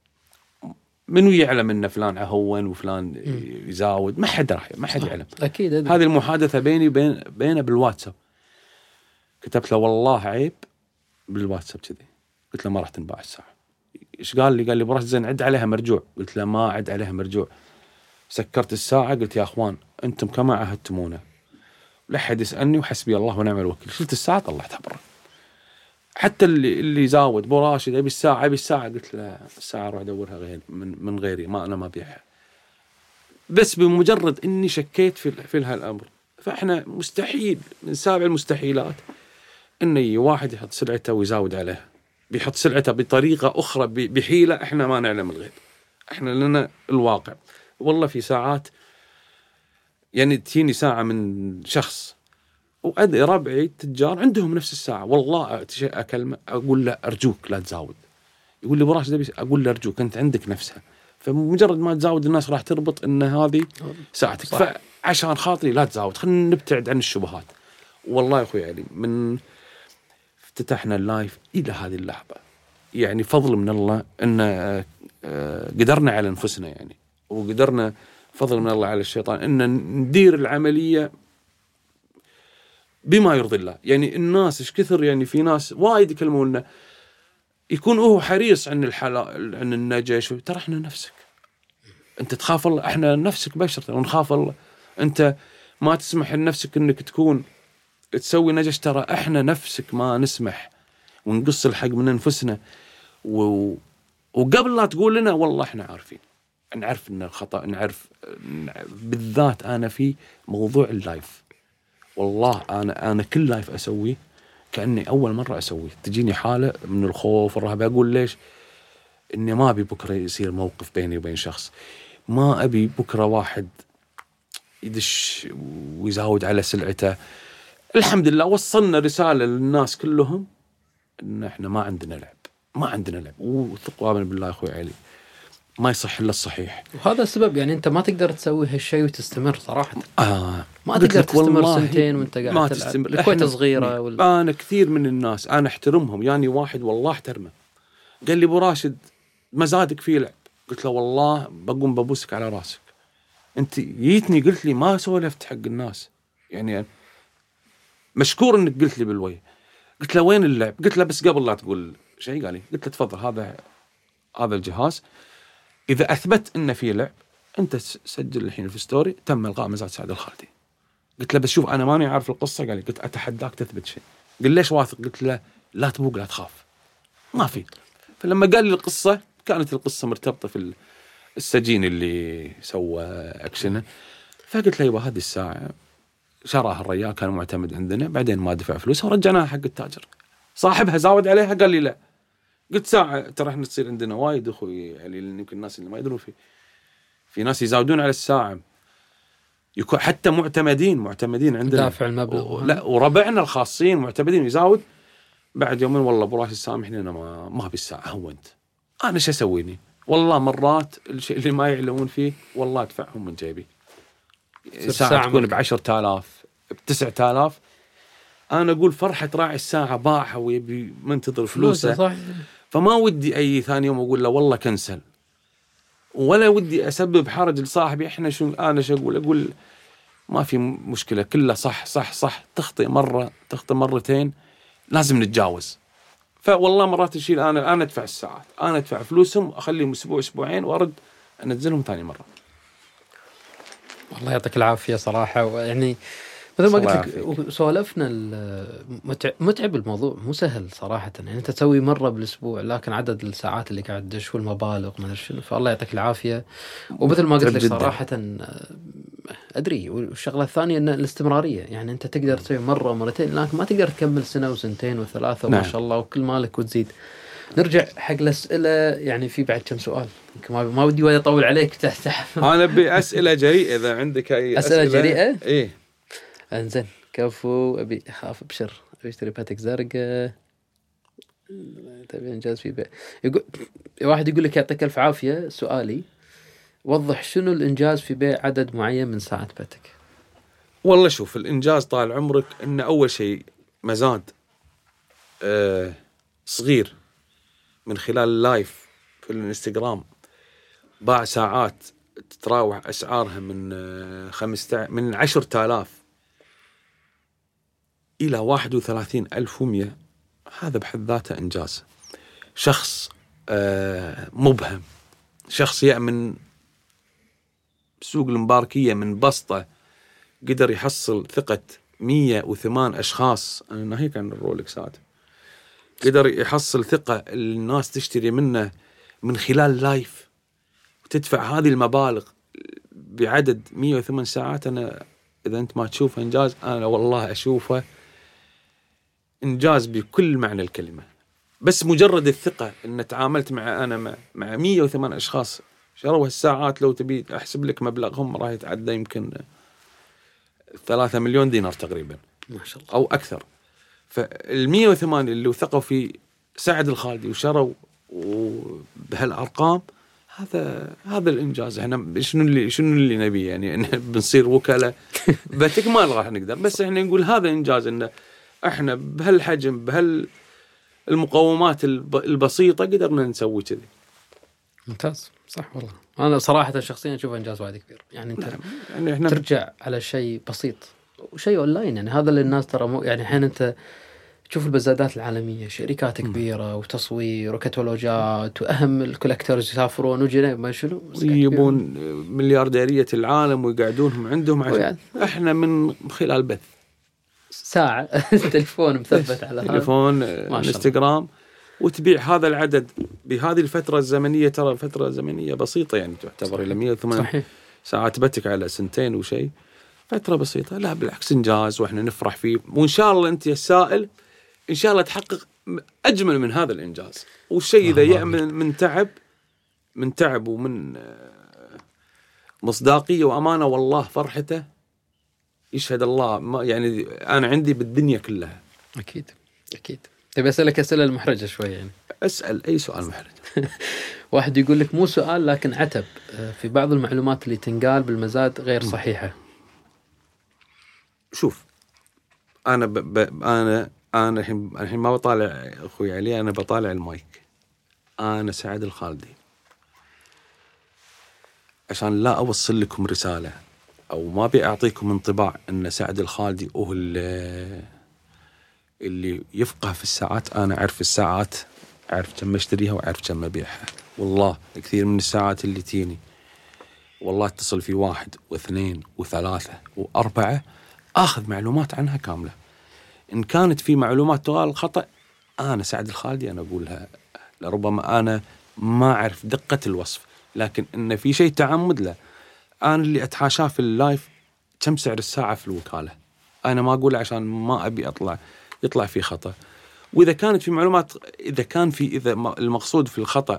منو يعلم إن فلان عهون وفلان يزاود؟ ما حد يعلم. أكيد هذه المحادثة بيني بينه بالواتساب. كتبت له والله عيب بالواتساب كذي. قلت له ما راح تنباع الساعة. إيش قال لي؟ قال لي براشد زين عد عليها مرجوع. قلت له ما عد عليها مرجوع. سكرت الساعة. قلت يا أخوان أنتم كما عهدتمونا لا حد يسألني وحسبي الله ونعم الوكيل. شلت الساعة طلعتها برا. حتى اللي زاود أبو راشد أبي الساعة قلت له الساعة أروح أدورها غير من غيري، أنا ما أبيعها. بس بمجرد إني شكيت في هالأمر. فإحنا مستحيل من سابع المستحيلات إن واحد يحط سلعته ويزاود عليها، بيحط سلعته بطريقة أخرى بحيلة إحنا ما نعلم الغيب. إحنا لنا الواقع. والله في ساعات يعني تجيني ساعة من شخص وأدري ربعي تجار عندهم نفس الساعة، والله أكلمه أقول له أرجوك لا تزاود. يقول لي براش دبي، أقول له أرجوك أنت عندك نفسها. فمجرد ما تزاود الناس راح تربط إن هذه ساعتك. فعشان خاطري لا تزاود، خلينا نبتعد عن الشبهات. والله يا أخوي علي من افتتحنا اللايف إلى هذه اللحظة يعني فضل من الله إن قدرنا على أنفسنا يعني، وقدرنا فضل من الله على الشيطان إن ندير العملية بما يرضي الله. يعني الناس إيش كثر يعني في ناس وايد يكلمونا يكون هو حريص عن الحلال عن النجاش. ترى إحنا نفسك أنت تخاف الله، إحنا نفسك بشر ونخاف الله. أنت ما تسمح لنفسك إنك تكون تسوي نجش، ترى إحنا نفسك ما نسمح ونقص الحق من أنفسنا. وقبل لا تقول لنا والله إحنا عارفين، نعرف إن الخطأ، نعرف بالذات أنا في موضوع اللايف. والله أنا كل لايف أسويه كأني أول مرة أسويه. تجيني حالة من الخوف والرهبة. أقول ليش؟ إني ما أبي بكرة يصير موقف بيني وبين شخص، ما أبي بكرة واحد يدش ويزاود على سلعته. الحمد لله وصلنا رسالة للناس كلهم إن إحنا ما عندنا لعب، وثقوا بالله أخوي علي ما يصح إلا الصحيح. وهذا السبب يعني أنت ما تقدر تسوي هالشيء وتستمر صراحة. ما تقدر تستمر سنتين وأنت قاعد تلعب. الكويت صغيرة أنا كثير من الناس أنا أحترمهم، يعني واحد والله احترمه قال لي أبو راشد مزادك فيه لعب. قلت له والله بقوم ببوسك على راسك. أنت جيتني قلت لي ما سولفت حق الناس، يعني مشكور إنك قلت لي بالوجه. قلت له وين اللعب؟ قلت له بس قبل لا تقول شيء. قال لي قلت له تفضل هذا الجهاز، إذا أثبت إن فيه لعب أنت سجل الحين في ستوري تم إلغاء مزاد سعد الخالدي. قلت له بس شوف أنا ماني عارف القصة. قال لي قلت أتحداك تثبت شيء. قال ليش واثق؟ قلت له لا تبوق لا تخاف ما في. فلما قال لي القصة كانت القصة مرتبطة في السجين اللي سوى أكشنه. فقلت له يبا هذه الساعة شراها الرجال كان معتمد عندنا، بعدين ما دفع فلوسها ورجعناها حق التاجر. صاحبها زاود عليها قال لي لا. قلت ساعة ترى احنا تصير عندنا وايد أخوي يعني يمكن الناس اللي ما يدرون في ناس يزاودون على الساعة يكون حتى معتمدين عندنا دافع المبلغ لا وربعنا الخاصين معتمدين يزاود. بعد يومين والله ابو راشد سامحني انا ما بالساعة هونت انا شو اسويني. والله مرات الشيء اللي ما يعلمون فيه والله ادفعهم من جيبي. ساعة تكون ب10,000 ب9,000 انا اقول فرحة راعي الساعة باعها ويبي منتظر فلوسه. فما ودي اي ثاني يوم اقول له والله كنسل، ولا ودي اسبب حرج لصاحبي. احنا انا شو اقول ما في مشكلة كله صح تخطئ مرة تخطئ مرتين لازم نتجاوز. فوالله مرات الشيء انا ادفع الساعات انا ادفع فلوسهم اخليهم اسبوع اسبوعين وارد انزلهم ثاني مرة. والله يعطيك العافية صراحة. يعني مثل ما قلت لك سولفنا متعب الموضوع مو سهل صراحة. يعني أنت تسوي مرة بالأسبوع لكن عدد الساعات اللي قاعد تدش والمبالغ ما أدري شنو. فالله يعطيك العافية. ومثل ما قلت لك صراحة أدري. والشغلة الثانية أن الاستمرارية. يعني أنت تقدر تسوي مرة ومرتين لكن ما تقدر تكمل سنة وسنتين وثلاثة وما شاء الله وكل مالك وتزيد. نرجع حق الأسئلة. يعني في بعد كم سؤال ما ودي ولا أطول عليك تحت. أنا بأسئلة جريئة إذا عندك أي أسئلة جريئة. إيه انزين كفو. ابي اخاف ابشر ابي اشتري باتيك زرقاء تبي انجاز في بيع. واحد يقول لك يعطيك الف عافيه. سؤالي وضح شنو الانجاز في بيع عدد معين من ساعات باتيك. والله شوف الانجاز طال عمرك ان اول شيء مزاد صغير من خلال اللايف في الانستغرام باع ساعات تتراوح اسعارها من 10,000 إلى 31,100. هذا بحد ذاته إنجاز. شخص مبهم، شخص يأمن سوق المباركية من بسطة قدر يحصل ثقة 108 أشخاص. أنا ناهيك عن الرولكسات. قدر يحصل ثقة الناس تشتري منه من خلال لايف وتدفع هذه المبالغ بعدد 108 ساعات. أنا إذا أنت ما تشوفه إنجاز أنا والله أشوفه إنجاز بكل معنى الكلمة. بس مجرد الثقة إن تعاملت مع 108 أشخاص شروا هالساعات. لو تبي أحسب لك مبلغهم راح يتعدى يمكن 3 مليون دينار تقريبا ما شاء الله أو أكثر. فال108 اللي وثقوا في سعد الخالدي وشروا بهالأرقام هذا الإنجاز. إحنا شنو اللي نبي يعني إن بنصير وكالة باتيك ما راح نقدر. بس إحنا نقول هذا إنجاز إنه إحنا بهالحجم بهالمقومات البسيطة قدرنا نسوي كذي. ممتاز صح. والله أنا صراحة شخصيا أشوف إنجاز وايد كبير. يعني أنت يعني إحنا ترجع على شيء بسيط وشيء أونلاين. يعني هذا اللي الناس ترى يعني الحين أنت تشوف البزادات العالمية شركات كبيرة وتصوير وكتالوجات وأهم الكولكتورز يسافرون وجينا ما شنو يجيبون مليارديرية العالم ويقعدونهم عندهم عشان إحنا من خلال بث ساعة تليفون مثبت على تليفون انستغرام وتبيع هذا العدد بهذه الفترة الزمنية. ترى فترة زمنية بسيطة يعني تعتبر إلى 108 ساعات بتك على سنتين وشيء فترة بسيطة. لا بالعكس إنجاز وإحنا نفرح فيه. وإن شاء الله أنت يا السائل إن شاء الله تحقق أجمل من هذا الإنجاز. والشيء إذا يأمن من تعب ومن مصداقية وأمانة والله فرحته يشهد الله. ما يعني أنا عندي بالدنيا كلها. أكيد. تبي أسألك أسئلة المحرجة شوي يعني. أسأل أي سؤال محرج. واحد يقول لك مو سؤال لكن عتب في بعض المعلومات اللي تنقال بالمزاد غير صحيحة. شوف أنا الحين ما بطالع أخوي علي. أنا بطالع المايك. أنا سعد الخالدي عشان لا أوصل لكم رسالة أو ما بيعطيكم انطباع أن سعد الخالدي هو اللي يفقه في الساعات، أنا أعرف الساعات، أعرف كم أشتريها وأعرف كم أبيعها. والله كثير من الساعات اللي تيني والله اتصل في 1 و2 و3 و4 آخذ معلومات عنها كاملة. إن كانت في معلومات تغال خطأ أنا سعد الخالدي أنا أقولها، لربما أنا ما أعرف دقة الوصف، لكن إن في شيء تعمد له أنا اللي أتحاشاه في اللايف كم سعر الساعة في الوكالة، أنا ما أقول عشان ما أبي يطلع في خطأ. وإذا كانت في معلومات، إذا المقصود في الخطأ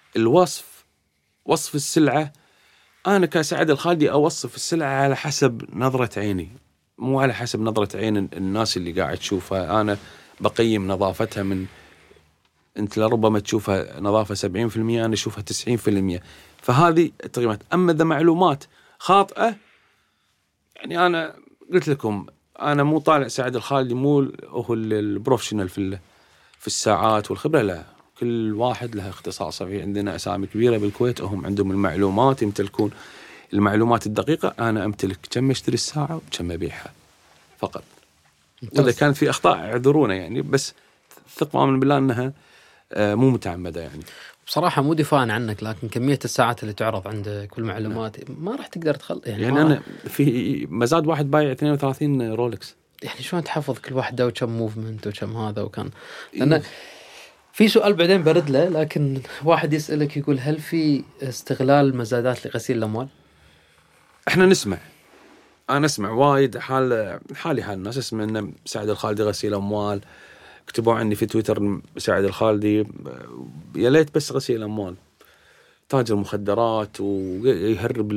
وصف السلعة، أنا كسعد الخالدي أوصف السلعة على حسب نظرة عيني، مو على حسب نظرة عين الناس اللي قاعد تشوفها. أنا بقيم نظافتها من أنت لربما تشوفها نظافة 70%، أنا أشوفها 90%. فهذه التقييمات. أما إذا معلومات خاطئة، يعني أنا قلت لكم أنا مو طالع سعد الخالدي مو هو البروفيشنال في الساعات والخبرة، لا، كل واحد له اختصاصه. في عندنا أسامي كبيرة بالكويت هم عندهم المعلومات، يمتلكون المعلومات الدقيقة. أنا أمتلك كم أشتري الساعة وكم أبيعها فقط. وإذا كانت في أخطاء اعذرونا يعني، بس ثق من بالله أنها مو متعمدة يعني. بصراحة مو دفاعا عنك، لكن كمية الساعات اللي تعرض عندك والمعلومات ما راح تقدر يعني أنا في مزاد واحد بايع 32 رولكس، يعني شلون تحفظ كل واحدة وكم موفمنت وكم هذا وكان. لأن في سؤال بعدين برد له، لكن واحد يسألك يقول هل في استغلال مزادات لغسيل الأموال؟ احنا أنا أسمع وايد حال الناس اسمع إن سعد الخالدي غسيل أموال، كتبوا عني في تويتر سعد الخالدي يا ليت بس غسيل أموال، تاجر مخدرات ويهرب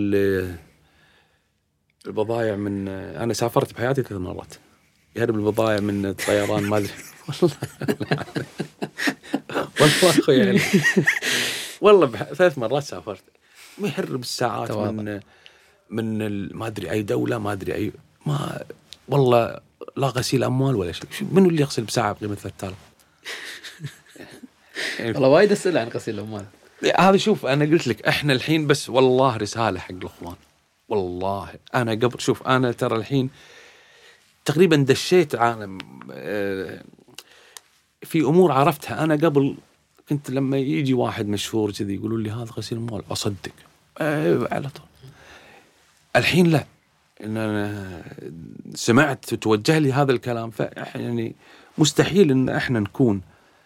البضائع من. أنا سافرت بحياتي 3 مرات، يهرب البضائع من الطيران ما أدري والله أخوي يعني والله 3 مرات سافرت، يهرب الساعات من ما أدري أي دولة، ما أدري أي ما والله لا غسيل أموال ولا شيء. منو اللي يغسل بساعة بقيمة 3000؟ والله وايد أسئلة عن غسيل الأموال هذا. شوف أنا قلت لك إحنا الحين بس والله رسالة حق الأخوان، والله أنا قبل شوف أنا ترى الحين تقريبا دشيت عالم في أمور عرفتها أنا قبل. كنت لما يجي واحد مشهور كذي يقولوا لي هذا غسيل أموال أصدق على طول. الحين لا، إن أنا سمعت وتوجه لي هذا الكلام، يعني مستحيل إن إحنا نكون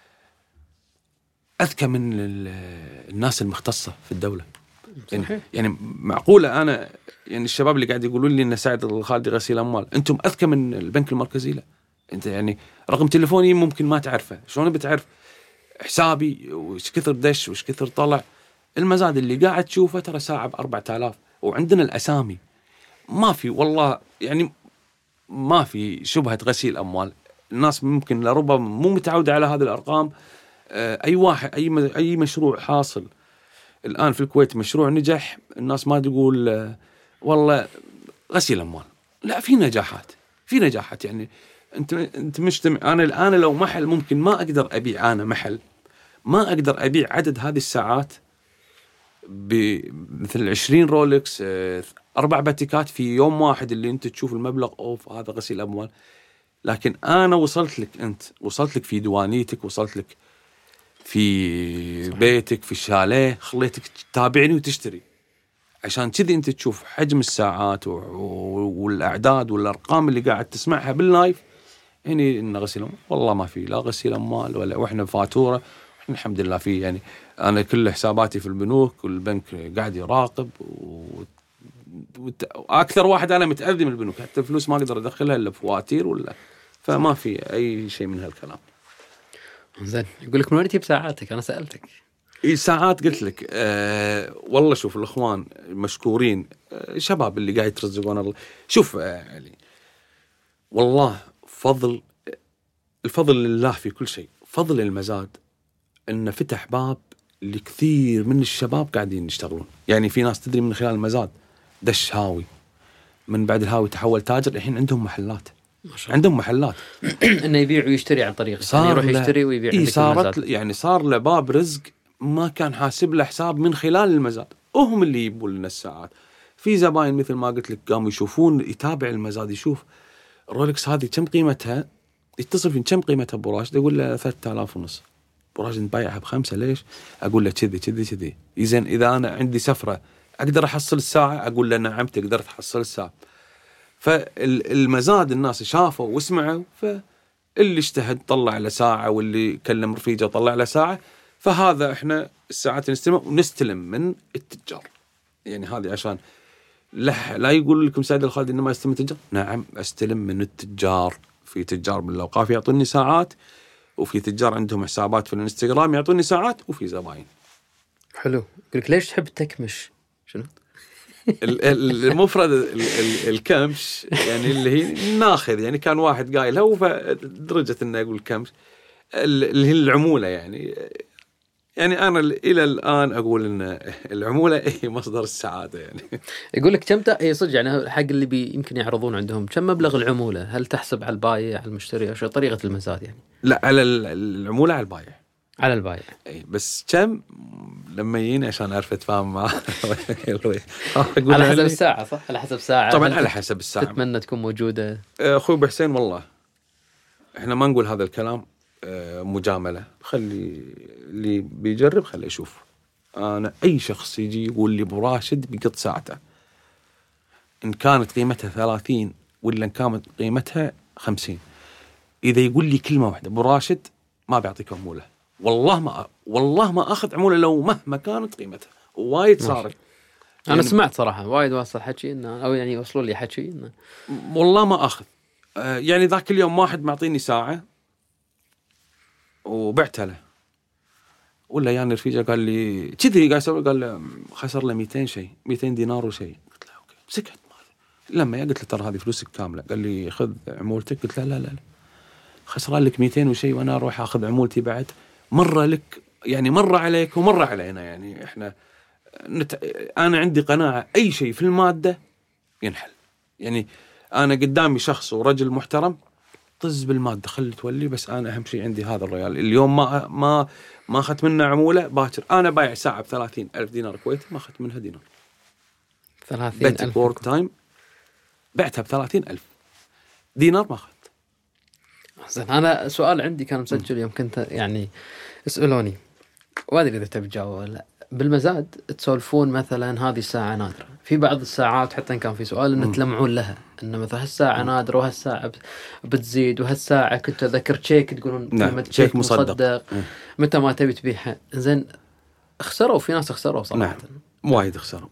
أذكى من الناس المختصة في الدولة. يعني معقولة أنا يعني الشباب اللي قاعد يقولون لي إن سعد الخالدي غسيل أموال، أنتم أذكى من البنك المركزي؟ لا، أنت يعني رقم تليفوني ممكن ما تعرفه، شلون بتعرف حسابي وش كثر دش وش كثر طلع؟ المزاد اللي قاعد تشوفه ترى ساعة ب4000، وعندنا الأسامي ما في والله يعني ما في شبهة غسيل أموال. الناس ممكن لربما مو متعودة على هذه الأرقام. أي واحد أي مشروع حاصل الآن في الكويت مشروع نجح، الناس ما تقول والله غسيل أموال، لا، في نجاحات يعني. أنت مجتمع. أنا لو محل ممكن ما أقدر أبيع، أنا محل ما أقدر أبيع عدد هذه الساعات بمثل 20 رولكس 4 باتيكات في يوم واحد اللي أنت تشوف المبلغ أوف هذا غسيل أموال. لكن أنا وصلت لك في ديوانيتك، وصلت لك في بيتك، في الشاليه، خليتك تتابعني وتشتري. عشان كذي أنت تشوف حجم الساعات والأعداد والأرقام اللي قاعد تسمعها باللايف. يعني إن غسيل أموال والله ما في لا غسيل أموال ولا، وإحنا فاتورة إحنا الحمد لله في. يعني أنا كل حساباتي في البنوك والبنك قاعد يراقب وأكثر واحد أنا متأذي من البنوك، حتى الفلوس ما أقدر أدخلها إلا بفواتير ولا، فما في أي شيء من هالكلام. زين، يقول لك من وين تجيب ساعاتك؟ أنا سألتك. ساعات قلت لك والله شوف الأخوان مشكورين، شباب اللي قاعد يترزقون الله. شوف يعني والله الفضل لله في كل شيء. فضل المزاد إنه فتح باب لكثير من الشباب قاعدين يشتغلون. يعني في ناس تدري من خلال المزاد دش هاوي، من بعد الهاوي تحول تاجر، الحين عندهم محلات، عندهم محلات إنه يبيع ويشتري عن طريق يعني يروح يشتري ويبيع. يعني صار له باب رزق ما كان حاسب له حساب من خلال المزاد، وهم اللي يبون لنا الساعات. في زباين مثل ما قلت لك قاموا يشوفون، يتابع المزاد، يشوف رولكس هذه كم قيمتها، يتصل فين كم قيمتها ابو راشد؟ اقول له 3500. ابو راشد نبيعها ب5. ليش؟ اقول له كذي. زين اذا انا عندي سفره اقدر احصل الساعه؟ اقول له نعم تقدر تحصل الساعه. فالمزاد الناس شافوا وسمعوا، فاللي اجتهد طلع له ساعه، واللي كلم رفيجه طلع له ساعه. فهذا احنا الساعات نستلم من التجار. يعني هذه عشان لا يقول لكم سيد الخالد انما استلم من التجار. نعم استلم من التجار. في تجار بالاوقاف يعطوني ساعات، وفي تجار عندهم حسابات في الانستغرام يعطوني ساعات، وفي زباين. حلو. يقولك ليش تحب تكمش؟ شنو المفرد الكمش يعني اللي هي ناخذ، يعني كان واحد قايلها فدرجة انه يقول كمش اللي هي العمولة. يعني أنا إلى الآن أقول إن العمولة هي مصدر السعادة. يعني يقول لك كم هي صدق يعني حق اللي يمكن يعرضون عندهم كم مبلغ العمولة؟ هل تحسب على البايع على المشتري أو شو طريقة المزاد يعني؟ لا، على العمولة على البايع. على البايع. أي بس كم لما يجيني عشان أعرف أتفاهم معه. على حسب الساعة صح؟ على حسب الساعة طبعا على حسب الساعة. تتمنى تكون موجودة. أخوي بحسين والله إحنا ما نقول هذا الكلام مجاملة. خلي اللي بيجرب خلي يشوف. أنا أي شخص يجي يقول لي أبو راشد بقط ساعته، إن كانت قيمتها 30 ولا إن كانت قيمتها 50، إذا يقول لي كلمة واحدة أبو راشد ما بيعطيك عمولة، والله ما أخذ عمولة لو مهما كانت قيمتها. وايد صارت. أنا سمعت صراحة وايد واصل حكي إنه أو يعني يوصلوا لي حكي إنه والله ما أخذ. يعني ذاك اليوم واحد معطيني ساعة وبعتها له، ولا يعني رفيجه قال لي كذي قال له خسر له 200 دينار وشيء. قلت له اوكي سكت. لما قلت له ترى هذه فلوسك كامله. قال لي خذ عمولتك. قلت له لا خسران لك 200 وشيء وانا اروح اخذ عمولتي بعد. مره لك يعني مره عليك ومره علينا. يعني احنا انا عندي قناعه اي شيء في الماده ينحل. يعني انا قدامي شخص ورجل محترم طز بالماده خلي تولي، بس انا اهم شيء عندي هذا الريال. اليوم ما اخذت منه عموله، باكر انا بايع ساعه ب30,000 دينار كويتي ما اخذت منها دينار. 30,000 وورك تايم بعتها ب30,000 دينار ما اخذت. زين انا سؤال عندي كان مسجل يوم كنت يعني اسالوني وادري اذا تبي تجاوب ولا لا. بالمزاد تسولفون مثلا هذه الساعه نادره، في بعض الساعات حتى إن كان في سؤال ان تلمعون لها ان مثلا هالساعه نادره وهالساعه بتزيد وهالساعه كنت اذكر تشيك تقولون نعم تشيك مصدق متى ما تبي تبيعها. زين خسروا، في ناس خسروا صراحه. نعم وايد خسروا.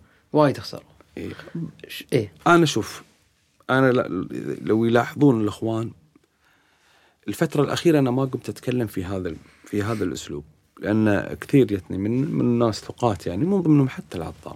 إيه؟ انا شوف انا لو يلاحظون الاخوان الفتره الاخيره انا ما قمت اتكلم في هذا الاسلوب، لأن كثير يتني من الناس ثقات يعني من ضمنهم حتى العطار.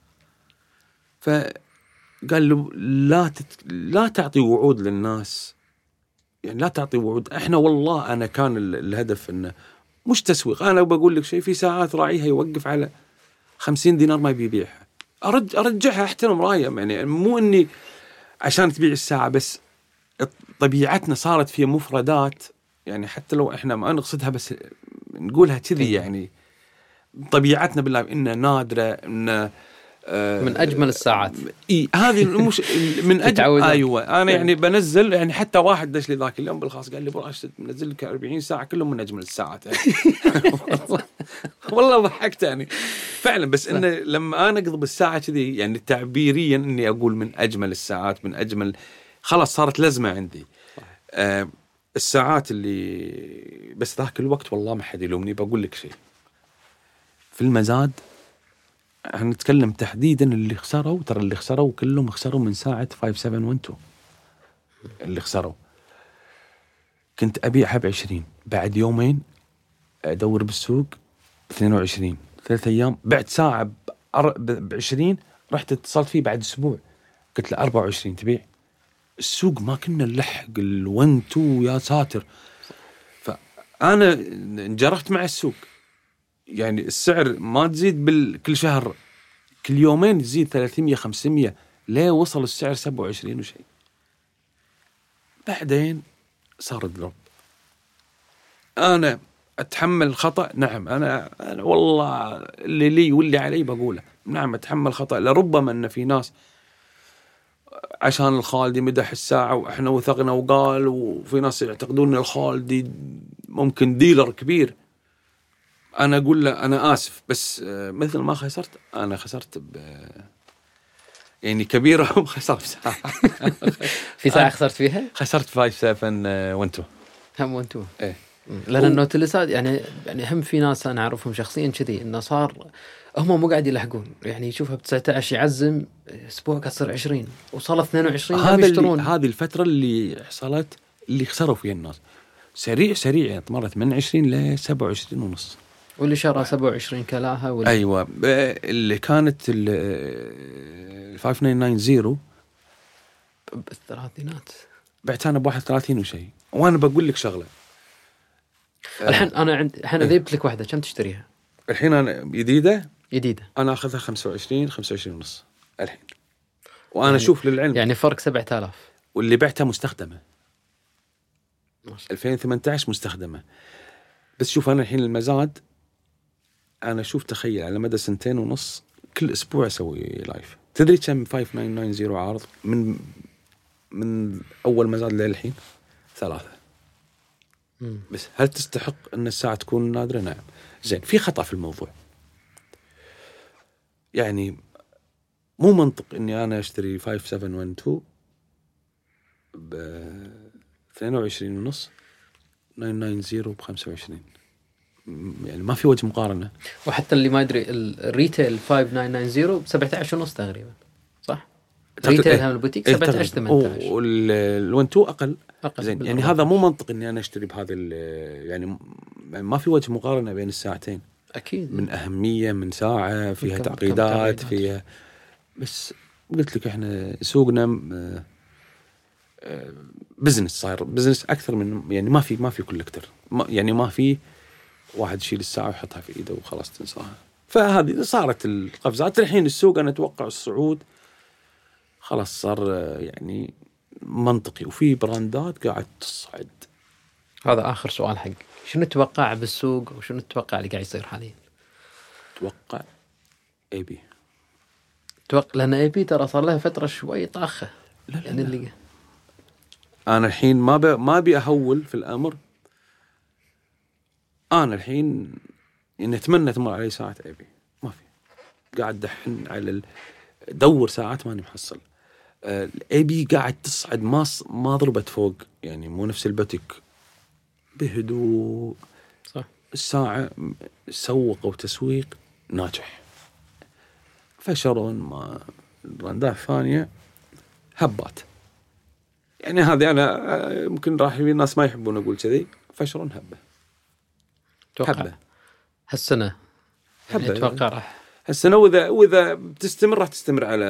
فقال له لا تعطي وعود للناس، يعني لا تعطي وعود. احنا والله أنا كان الهدف إنه مش تسويق. أنا بقول لك شيء، في ساعات راعيها يوقف على 50 دينار ما بيبيعها، أرجعها احترم رايه. يعني مو إني عشان تبيع الساعة بس. طبيعتنا صارت فيها مفردات، يعني حتى لو احنا ما نقصدها بس نقولها كذي. يعني طبيعتنا بالله إنها نادرة، إن من أجمل الساعات. هذه مش من أجمل. أيوة أنا يعني بنزل، يعني حتى واحد دش لي ذاك اليوم بالخاص قال لي براش منزل لك 40 ساعة كلهم من أجمل الساعات. يعني والله ضحكت يعني فعلا. بس إنه لما أنا أقضب الساعة كذي يعني تعبيريا إني أقول من أجمل الساعات، من أجمل، خلاص صارت لازمة عندي. الساعات اللي بس ذاك الوقت والله ما حد يلومني. بقول لك شيء في المزاد، هنتكلم تحديدا اللي خسروا، ترى اللي خسروا كلهم خسروا من ساعة 5712 اللي خسروا. كنت أبيعها ب20، بعد يومين أدور بالسوق 22، 3 أيام بعد ساعة ب20، رحت اتصلت فيه بعد أسبوع قلت له 24 تبيع. السوق ما كنا نلحق ال1 2 يا ساتر. فأنا انجرفت مع السوق، يعني السعر ما تزيد كل شهر، كل يومين تزيد 300 500 ليه وصل السعر 27 وشيء. بعدين صار الدروب. أنا أتحمل الخطأ، نعم. أنا والله اللي لي واللي علي بقوله، نعم أتحمل خطأ. لربما أن في ناس عشان الخالدي مدح الساعة وإحنا وثقنا وقال، وفي ناس يعتقدون إن الخالدي ممكن ديلر كبير. أنا أقول له أنا آسف، بس مثل ما خسرت أنا خسرت يعني كبيرة وخسرت ساعة. في ساعة خسرت فيها؟ خسرت 5712 هم وانتو. إيه. لأن النوتلسات يعني هم في ناس أنا أعرفهم شخصيا كذي، إنه صار هم مو قاعد يلحقون، يعني يشوفها ب19 يعزم أسبوع تصير 20 وصل 22 يشترون. هذه الفترة اللي حصلت اللي خسروا فيها الناس سريع يعني مرت من 20 ل 27 ونص. واللي شرى 27 كلاها أيوة، اللي كانت ال 5990 بالثلاثينات بعت أنا ب31 وشيء. وأنا بقول لك شغلة، الحين أنا الحين أذيبت لك واحدة كم تشتريها؟ الحين أنا جديدة أنا أخذها 25 ونص الحين، وأنا يعني أشوف للعلم يعني فرق 7000. واللي بعتها مستخدمة 2018 مستخدمة. بس شوف أنا الحين المزاد، أنا أشوف تخيل على مدى 2.5 سنين كل أسبوع أسوي لايف. تدري كم 5990 عارض من أول مزاد للحين؟ 3. بس هل تستحق أن الساعة تكون نادرة؟ نعم. زين، في خطأ في الموضوع، يعني مو منطق إني أنا أشتري 5712 ب 22 ونص 990 ب 25، يعني ما في وجه مقارنة. وحتى اللي ما يدري الريتيل 5990 ب 17 ونص تقريبا، صح؟ ريتيل هم البوتيك 17 18 والونتو أقل. زين، يعني هذا مو منطق إني أنا أشتري بهذا يعني ما في وجه مقارنة بين الساعتين. أكيد من أهمية، من ساعة فيها تعقيدات فيها. بس قلت لك إحنا سوقنا بزنس، صاير بزنس أكثر من يعني ما في كولكتر، يعني ما في واحد يشيل الساعة ويحطها في إيده وخلاص تنساها. فهذه صارت القفزات. الحين السوق أنا أتوقع الصعود خلاص صار يعني منطقي، وفي براندات قاعد تصعد. هذا آخر سؤال حق، شنو تتوقع بالسوق وشنو تتوقع اللي قاعد يصير حاليا؟ توقع AB. لأن AB ترى صار لها فترة شوي طاخة. لا يعني اللي أنا الحين ما أبي أهول في الأمر. أنا الحين نتمنى تمر علي ساعة AB، ما في. قاعد دحين على دور ساعات ماني محصل. AB قاعد تصعد، ما ضربت فوق، يعني مو نفس البوتيك، بهدوء. صح. الساعة سوقوا تسويق ناجح، فشرون ما براندات ثانية هبات. يعني هذه أنا ممكن راح في ناس ما يحبون أقول كذي، فشرون هبة. توقع هالسنة يعني هبة. أتوقع راح هالسنة، وإذا بتستمر راح تستمر على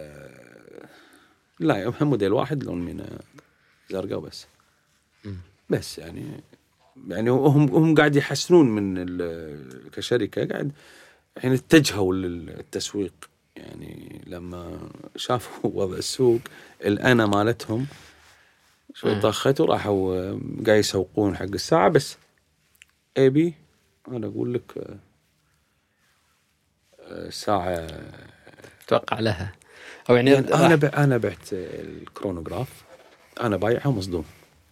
لا هم موديل واحد لون من زرقاء بس. بس يعني هم قاعد يحسنون من كشركة، قاعد الحين اتجهوا للتسويق. يعني لما شافوا وضع السوق الأنا مالتهم شوي طخت، وراحوا قاعد يسوقون حق الساعة. بس AB أنا أقول لك ساعة توقع لها، أو يعني أنا بعت الكرونوغراف، أنا بايعها مصدوم.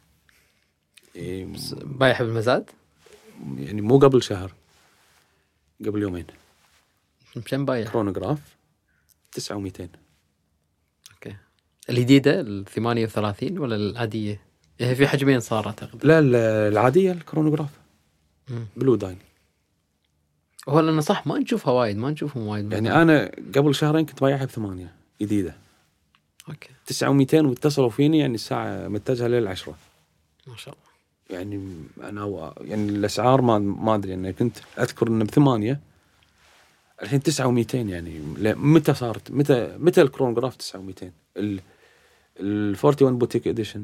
بايعها بالمزاد، يعني مو قبل شهر، قبل يومين. مشان بايع كرونوغراف 9200. أوكي. الجديدة 38 ولا العادية؟ هي في حجمين صارت أعتقد. لا العادية الكرونوغراف بلو داين. هو لأنه صح ما نشوفها وايد، ما نشوفهم وايد. يعني أنا قبل شهرين كنت بايعها ب8 جديدة. أوكي. 9200 واتصلوا فيني، يعني الساعة متجهة لل10. ما شاء الله. يعني أنا يعني الأسعار ما أدري، أنا كنت أذكر إنه ب8، الحين 9200. يعني متى صارت متى الكرونوغراف 9200 ال 41 بوتيك إديشن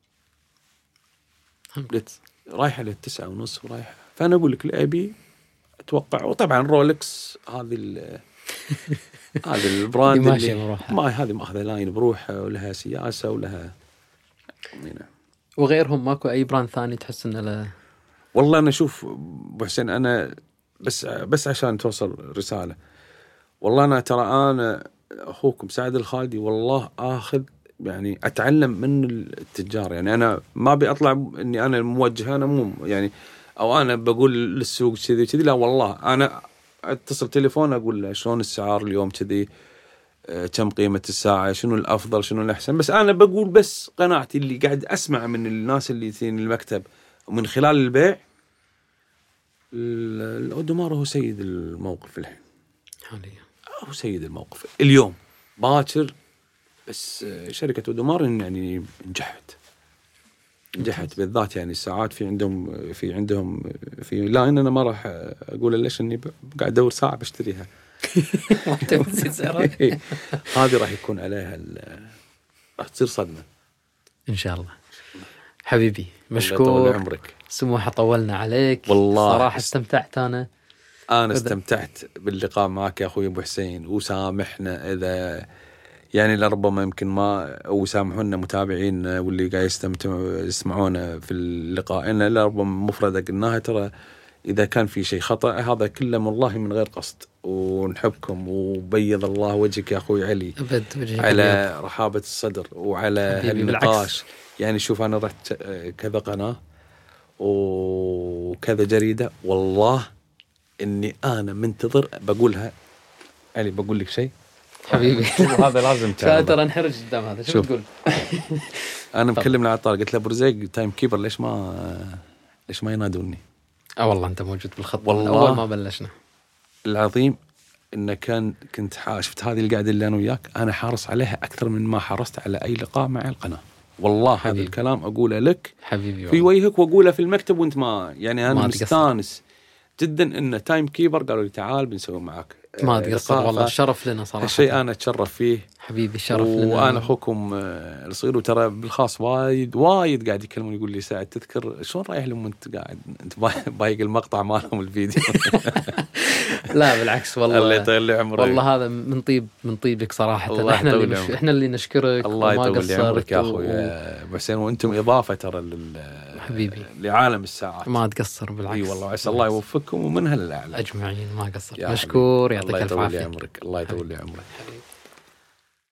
رايحة ل9.5 ورايحة. فأنا أقول لك الأبي أتوقع. وطبعا رولكس هذه هذا البراند اللي ما هذه ماخذة لاين بروحها ولها سياسة ولها وغيرهم. ماكو أي براند ثاني تحس إنه له؟ والله أنا أشوف أبو حسين، أنا بس عشان توصل رسالة. والله أنا ترى أنا اخوكم سعد الخالدي والله اخذ يعني اتعلم من التجار. يعني انا ما ابي اطلع اني انا موجه، انا مو يعني او انا بقول للسوق كذي كذي، لا والله انا اتصل تليفون اقول له شلون السعر اليوم كذي، كم قيمة الساعة، شنو الأفضل شنو الأحسن. بس أنا بقول بس قناعتي اللي قاعد أسمع من الناس اللي يتين المكتب ومن خلال البيع. الأودومار هو سيد الموقف الحين حاليا، هو سيد الموقف اليوم باكر. بس شركة أودومار يعني نجحت بالذات. يعني الساعات في عندهم في لاين أنا ما راح أقول ليش إني قاعد أدور ساعة بشتريها. هذه راح يكون عليها راح تصير صدمة إن شاء الله. حبيبي مشكور، عمرك سموحة طولنا عليك والله. صراحة استمتعت أنا استمتعت باللقاء معك يا أخوي أبو حسين. وسامحنا إذا يعني لربما يمكن ما، أو سامحونا متابعين واللي قاعد يسمعونا في اللقاء، إن لربما مفردة قلناها ترى إذا كان في شيء خطأ هذا كله والله من غير قصد. ونحبكم وبيض الله وجهك يا أخوي علي على رحابة الصدر وعلى هالنقاش. يعني شوف أنا رحت كذا قناة وكذا جريدة، والله إني أنا منتظر بقولها. علي بقول لك شيء حبيبي هذا لازم تعرف. ترى انحرج قدام هذا. شو تقول؟ أنا مكلمنا على الطار قلت له برزيق تايم كيبر ليش ما ينادوني؟ والله أنت موجود بالخط والله أول ما بلشنا. العظيم إن كنت شفت هذه القعدة اللي أنا وياك أنا حارس عليها أكثر من ما حرصت على أي لقاء مع القناة. والله هذا الكلام أقوله لك حبيبي في وجهك وأقوله في المكتب وأنت ما يعني أنا مستانس جدا إن تايم كيبر قالوا لي تعال بنسوي معك. ما تقصر والله، الشرف لنا صراحة. الشيء أنا أتشرف فيه حبيبي، الشرف لنا. وأنا أخوكم الصغير. وترى بالخاص وايد قاعد يكلمون يقول لي سعد تذكر شلون رايح لهم وأنت قاعد أنت بايق المقطع مالهم الفيديو. لا بالعكس والله، الله يطول لي عمرك. والله هذا من طيبك صراحة. احنا اللي نشكرك. الله يطول لي عمرك يا أخوي أبو حسين. وأنتم إضافة ترى حبيبي لعالم الساعات. ما تقصر بالعكس. اي والله عسى الله يوفقكم ومنها للأعلى أجمعين. ما قصر. مشكور، يعطيك الف عافية. الله يطول لي عمرك.